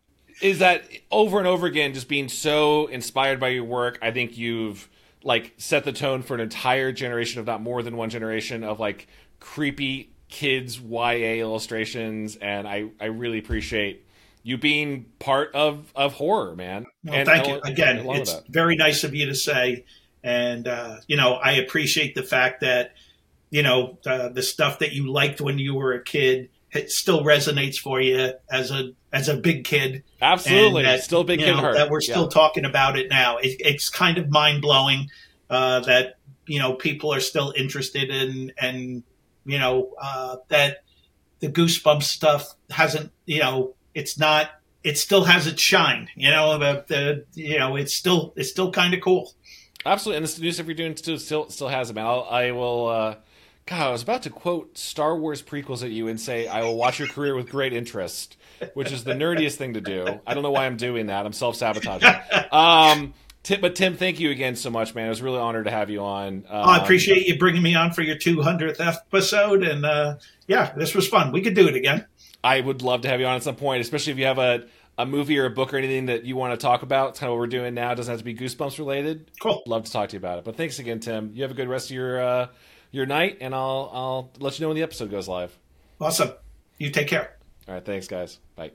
Is that over and over again, just being so inspired by your work? I think you've like set the tone for an entire generation, if not more than one generation, of like creepy kids Y A illustrations, and I, I really appreciate you being part of, of horror, man. Well, and thank I, you again. I It's that. very nice of you to say, and uh, you know, I appreciate the fact that you know uh, the stuff that you liked when you were a kid, it still resonates for you as a as a big kid. Absolutely, that, still a big kid know, heart. That we're still yeah. talking about it now. It, it's kind of mind blowing uh, that you know people are still interested in, and you know uh, that the Goosebumps stuff hasn't. You know, it's not. It still has its shine. You know, the, the you know it's still it's still kind of cool. Absolutely, and this new stuff you're doing still still, still has it, man. I'll, I will. Uh, God, I was about to quote Star Wars prequels at you and say, I will watch your career with great interest, which is the nerdiest thing to do. I don't know why I'm doing that. I'm self-sabotaging. Um, Tim, but Tim, thank you again so much, man. I was really honored to have you on. Um, oh, I appreciate you bringing me on for your two hundredth episode. And uh, yeah, this was fun. We could do it again. I would love to have you on at some point, especially if you have a, a movie or a book or anything that you want to talk about. It's kind of what we're doing now. It doesn't have to be Goosebumps related. Cool. Love to talk to you about it. But thanks again, Tim. You have a good rest of your... Uh, your night, and I'll I'll let you know when the episode goes live. Awesome. You take care. All right, thanks, guys. Bye.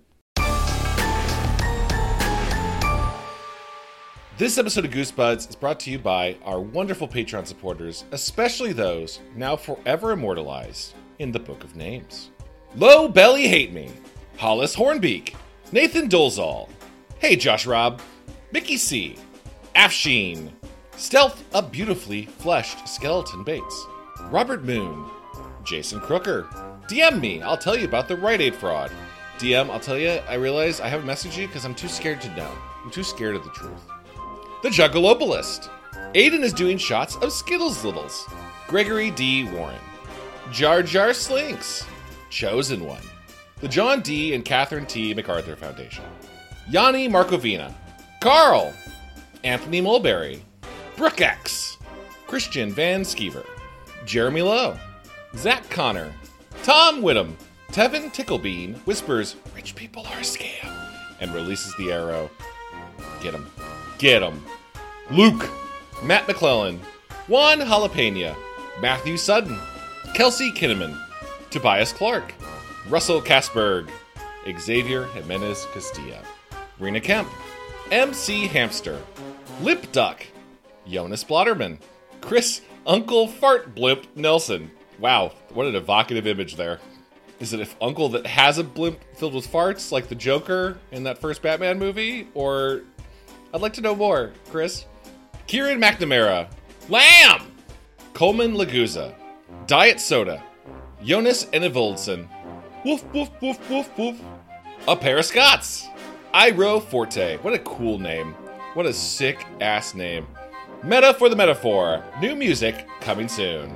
This episode of Goosebuds is brought to you by our wonderful Patreon supporters, especially those now forever immortalized in the Book of Names. Low Belly Hate Me, Hollis Hornbeak, Nathan Dolezal, Hey Josh Robb, Mickey C, Afsheen, Stealth a Beautifully Fleshed Skeleton Bates, Robert Moon, Jason Crooker. D M me, I'll tell you about the Rite Aid fraud. D M, I'll tell you, I realize I haven't messaged you because I'm too scared to know. I'm too scared of the truth. The Juggalobalist. Aiden is doing shots of Skittles Littles. Gregory D. Warren. Jar Jar Slinks. Chosen One. The John D. and Catherine T. MacArthur Foundation. Yanni Markovina. Carl. Anthony Mulberry. Brooke X. Christian Van Skeever. Jeremy Lowe, Zach Connor, Tom Whittam, Tevin Ticklebean whispers, "Rich people are a scam," and releases the arrow. Get him. Get him. Luke, Matt McClellan, Juan Jalapena, Matthew Sutton, Kelsey Kinnaman, Tobias Clark, Russell Kasberg, Xavier Jimenez Castilla, Rena Kemp, M C Hamster, Lip Duck, Jonas Blotterman, Chris Uncle Fart Blimp Nelson. Wow, what an evocative image there. Is it an uncle that has a blimp filled with farts like the Joker in that first Batman movie? Or, I'd like to know more, Chris. Kieran McNamara, Lamb, Coleman Laguza, Diet Soda, Jonas Enevoldson, Woof Woof Woof Woof Woof, A Pair of Scots, Iro Forte. What a cool name. What a sick ass name. Meta for the Metaphor. New music coming soon.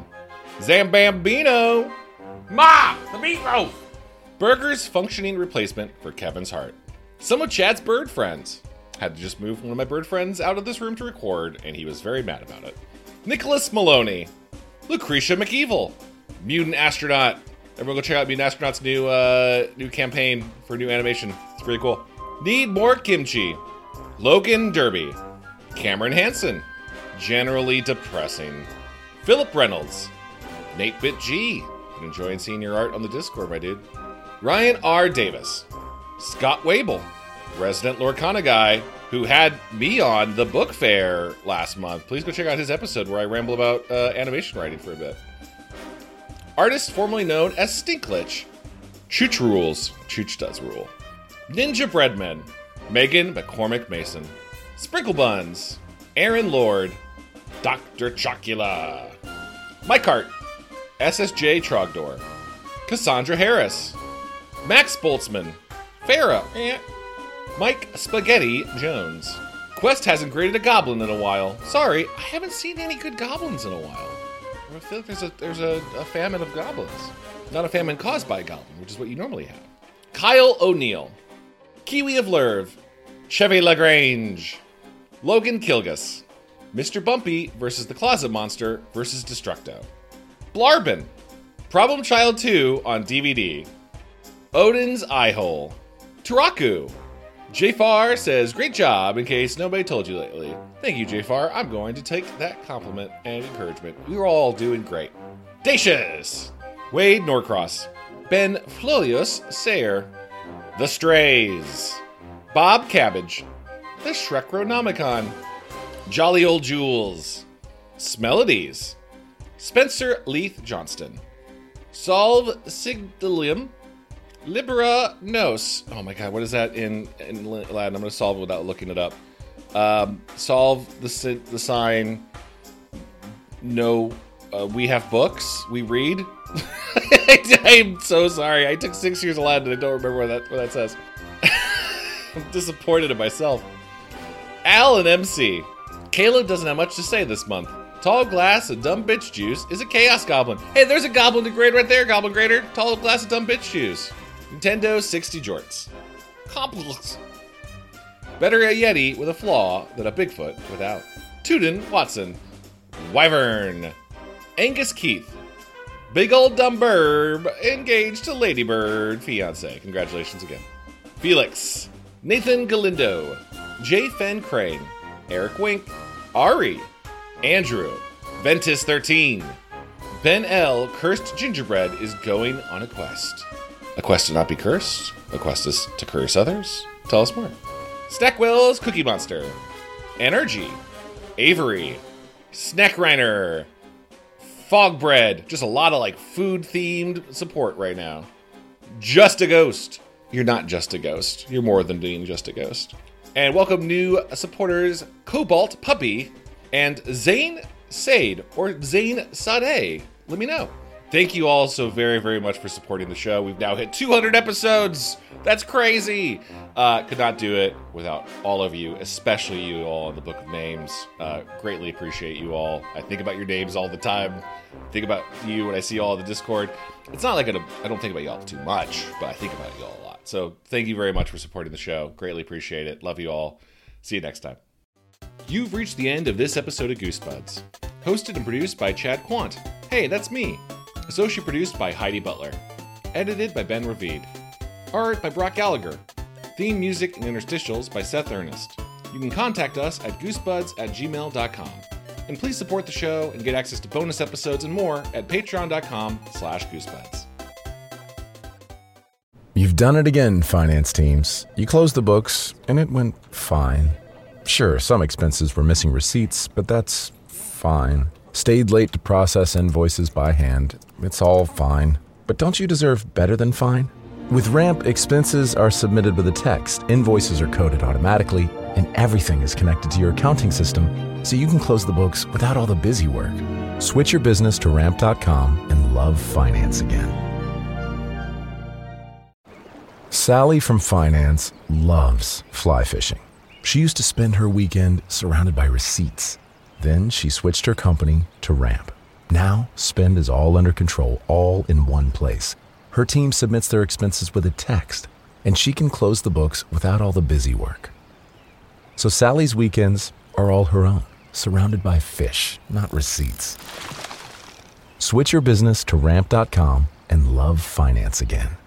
Zambambino, Mom, the meatloaf. Burger's functioning replacement for Kevin's heart. Some of Chad's bird friends. Had to just move one of my bird friends out of this room to record, and he was very mad about it. Nicholas Maloney, Lucretia McEvil, Mutant Astronaut. Everyone go check out Mutant Astronaut's new uh, new campaign for new animation. It's really cool. Need more kimchi. Logan Derby, Cameron Hansen, Generally Depressing. Philip Reynolds, Nate Bit G. Been enjoying seeing your art on the Discord, my dude. Ryan R. Davis, Scott Wable, resident Lorcana guy who had me on the book fair last month. Please go check out his episode where I ramble about uh, animation writing for a bit. Artist formerly known as Stinklich, Chooch Rules, Chooch does rule. Ninja Breadman, Megan McCormick Mason, Sprinkle Buns, Aaron Lord, Doctor Chocula, Mike Hart, S S J Trogdor, Cassandra Harris, Max Boltzmann, Farah, eh, Mike Spaghetti Jones. Quest hasn't graded a goblin in a while. Sorry, I haven't seen any good goblins in a while. I feel like there's a there's a, a famine of goblins. Not a famine caused by a goblin, which is what you normally have. Kyle O'Neill, Kiwi of Lerv, Chevy Lagrange, Logan Kilgus, Mister Bumpy versus the Closet Monster versus Destructo, Blarbin, Problem Child two on D V D, Odin's Eyehole, Taraku. Jafar says, great job, in case nobody told you lately. Thank you, Jafar. I'm going to take that compliment and encouragement. We're all doing great. Dacious, Wade Norcross, Ben Flolius Sayer, The Strays, Bob Cabbage, The Shrekronomicon, Jolly Old Jules, Smelodies, Spencer Leith Johnston, Solve Sigdalium, Libera Nos. Oh my god, what is that in, in Latin? I'm going to solve it without looking it up. Um, solve the the sign. No, uh, we have books. We read. I'm so sorry. I took six years of Latin and I don't remember what that, what that says. I'm disappointed in myself. Al and M C. Caleb doesn't have much to say this month. Tall glass of dumb bitch juice is a chaos goblin. Hey, there's a goblin to grade right there, goblin grader. Tall glass of dumb bitch juice. Nintendo sixty jorts. Complex. Better a Yeti with a flaw than a Bigfoot without. Tuden Watson. Wyvern. Angus Keith. Big old dumb burb engaged to Ladybird fiance. Congratulations again. Felix. Nathan Galindo. J. Fen Crane. Eric Wink. Ari. Andrew. Ventus thirteen. Ben L. Cursed Gingerbread is going on a quest. A quest to not be cursed. A quest is to curse others. Tell us more. Stackwell's Cookie Monster. Energy. Avery. Snackreiner. Fogbread. Just a lot of like food-themed support right now. Just a Ghost. You're not just a ghost. You're more than being just a ghost. And welcome new supporters Cobalt Puppy and Zane Sade or Zane Sade. Let me know. Thank you all so very, very much for supporting the show. We've now hit two hundred episodes. That's crazy. Uh, could not do it without all of you, especially you all in the Book of Names. Uh, greatly appreciate you all. I think about your names all the time. Think about you when I see you all in the Discord. It's not like I don't, I don't think about y'all too much, but I think about you all a lot. So thank you very much for supporting the show. Greatly appreciate it. Love you all. See you next time. You've reached the end of this episode of Goosebuds. Hosted and produced by Chad Quant. Hey, that's me. Associate produced by Heidi Butler. Edited by Ben Ravid. Art by Brock Gallagher. Theme music and interstitials by Seth Ernest. You can contact us at goosebuds at gmail dot com. And please support the show and get access to bonus episodes and more at patreon.com slash goosebuds. You've done it again, finance teams. You closed the books, and it went fine. Sure, some expenses were missing receipts, but that's fine. Stayed late to process invoices by hand. It's all fine. But don't you deserve better than fine? With Ramp, expenses are submitted with a text, invoices are coded automatically, and everything is connected to your accounting system, so you can close the books without all the busy work. Switch your business to ramp dot com and love finance again. Sally from finance loves fly fishing. She used to spend her weekend surrounded by receipts. Then she switched her company to Ramp. Now, spend is all under control, all in one place. Her team submits their expenses with a text, and she can close the books without all the busy work. So Sally's weekends are all her own, surrounded by fish, not receipts. Switch your business to ramp dot com and love finance again.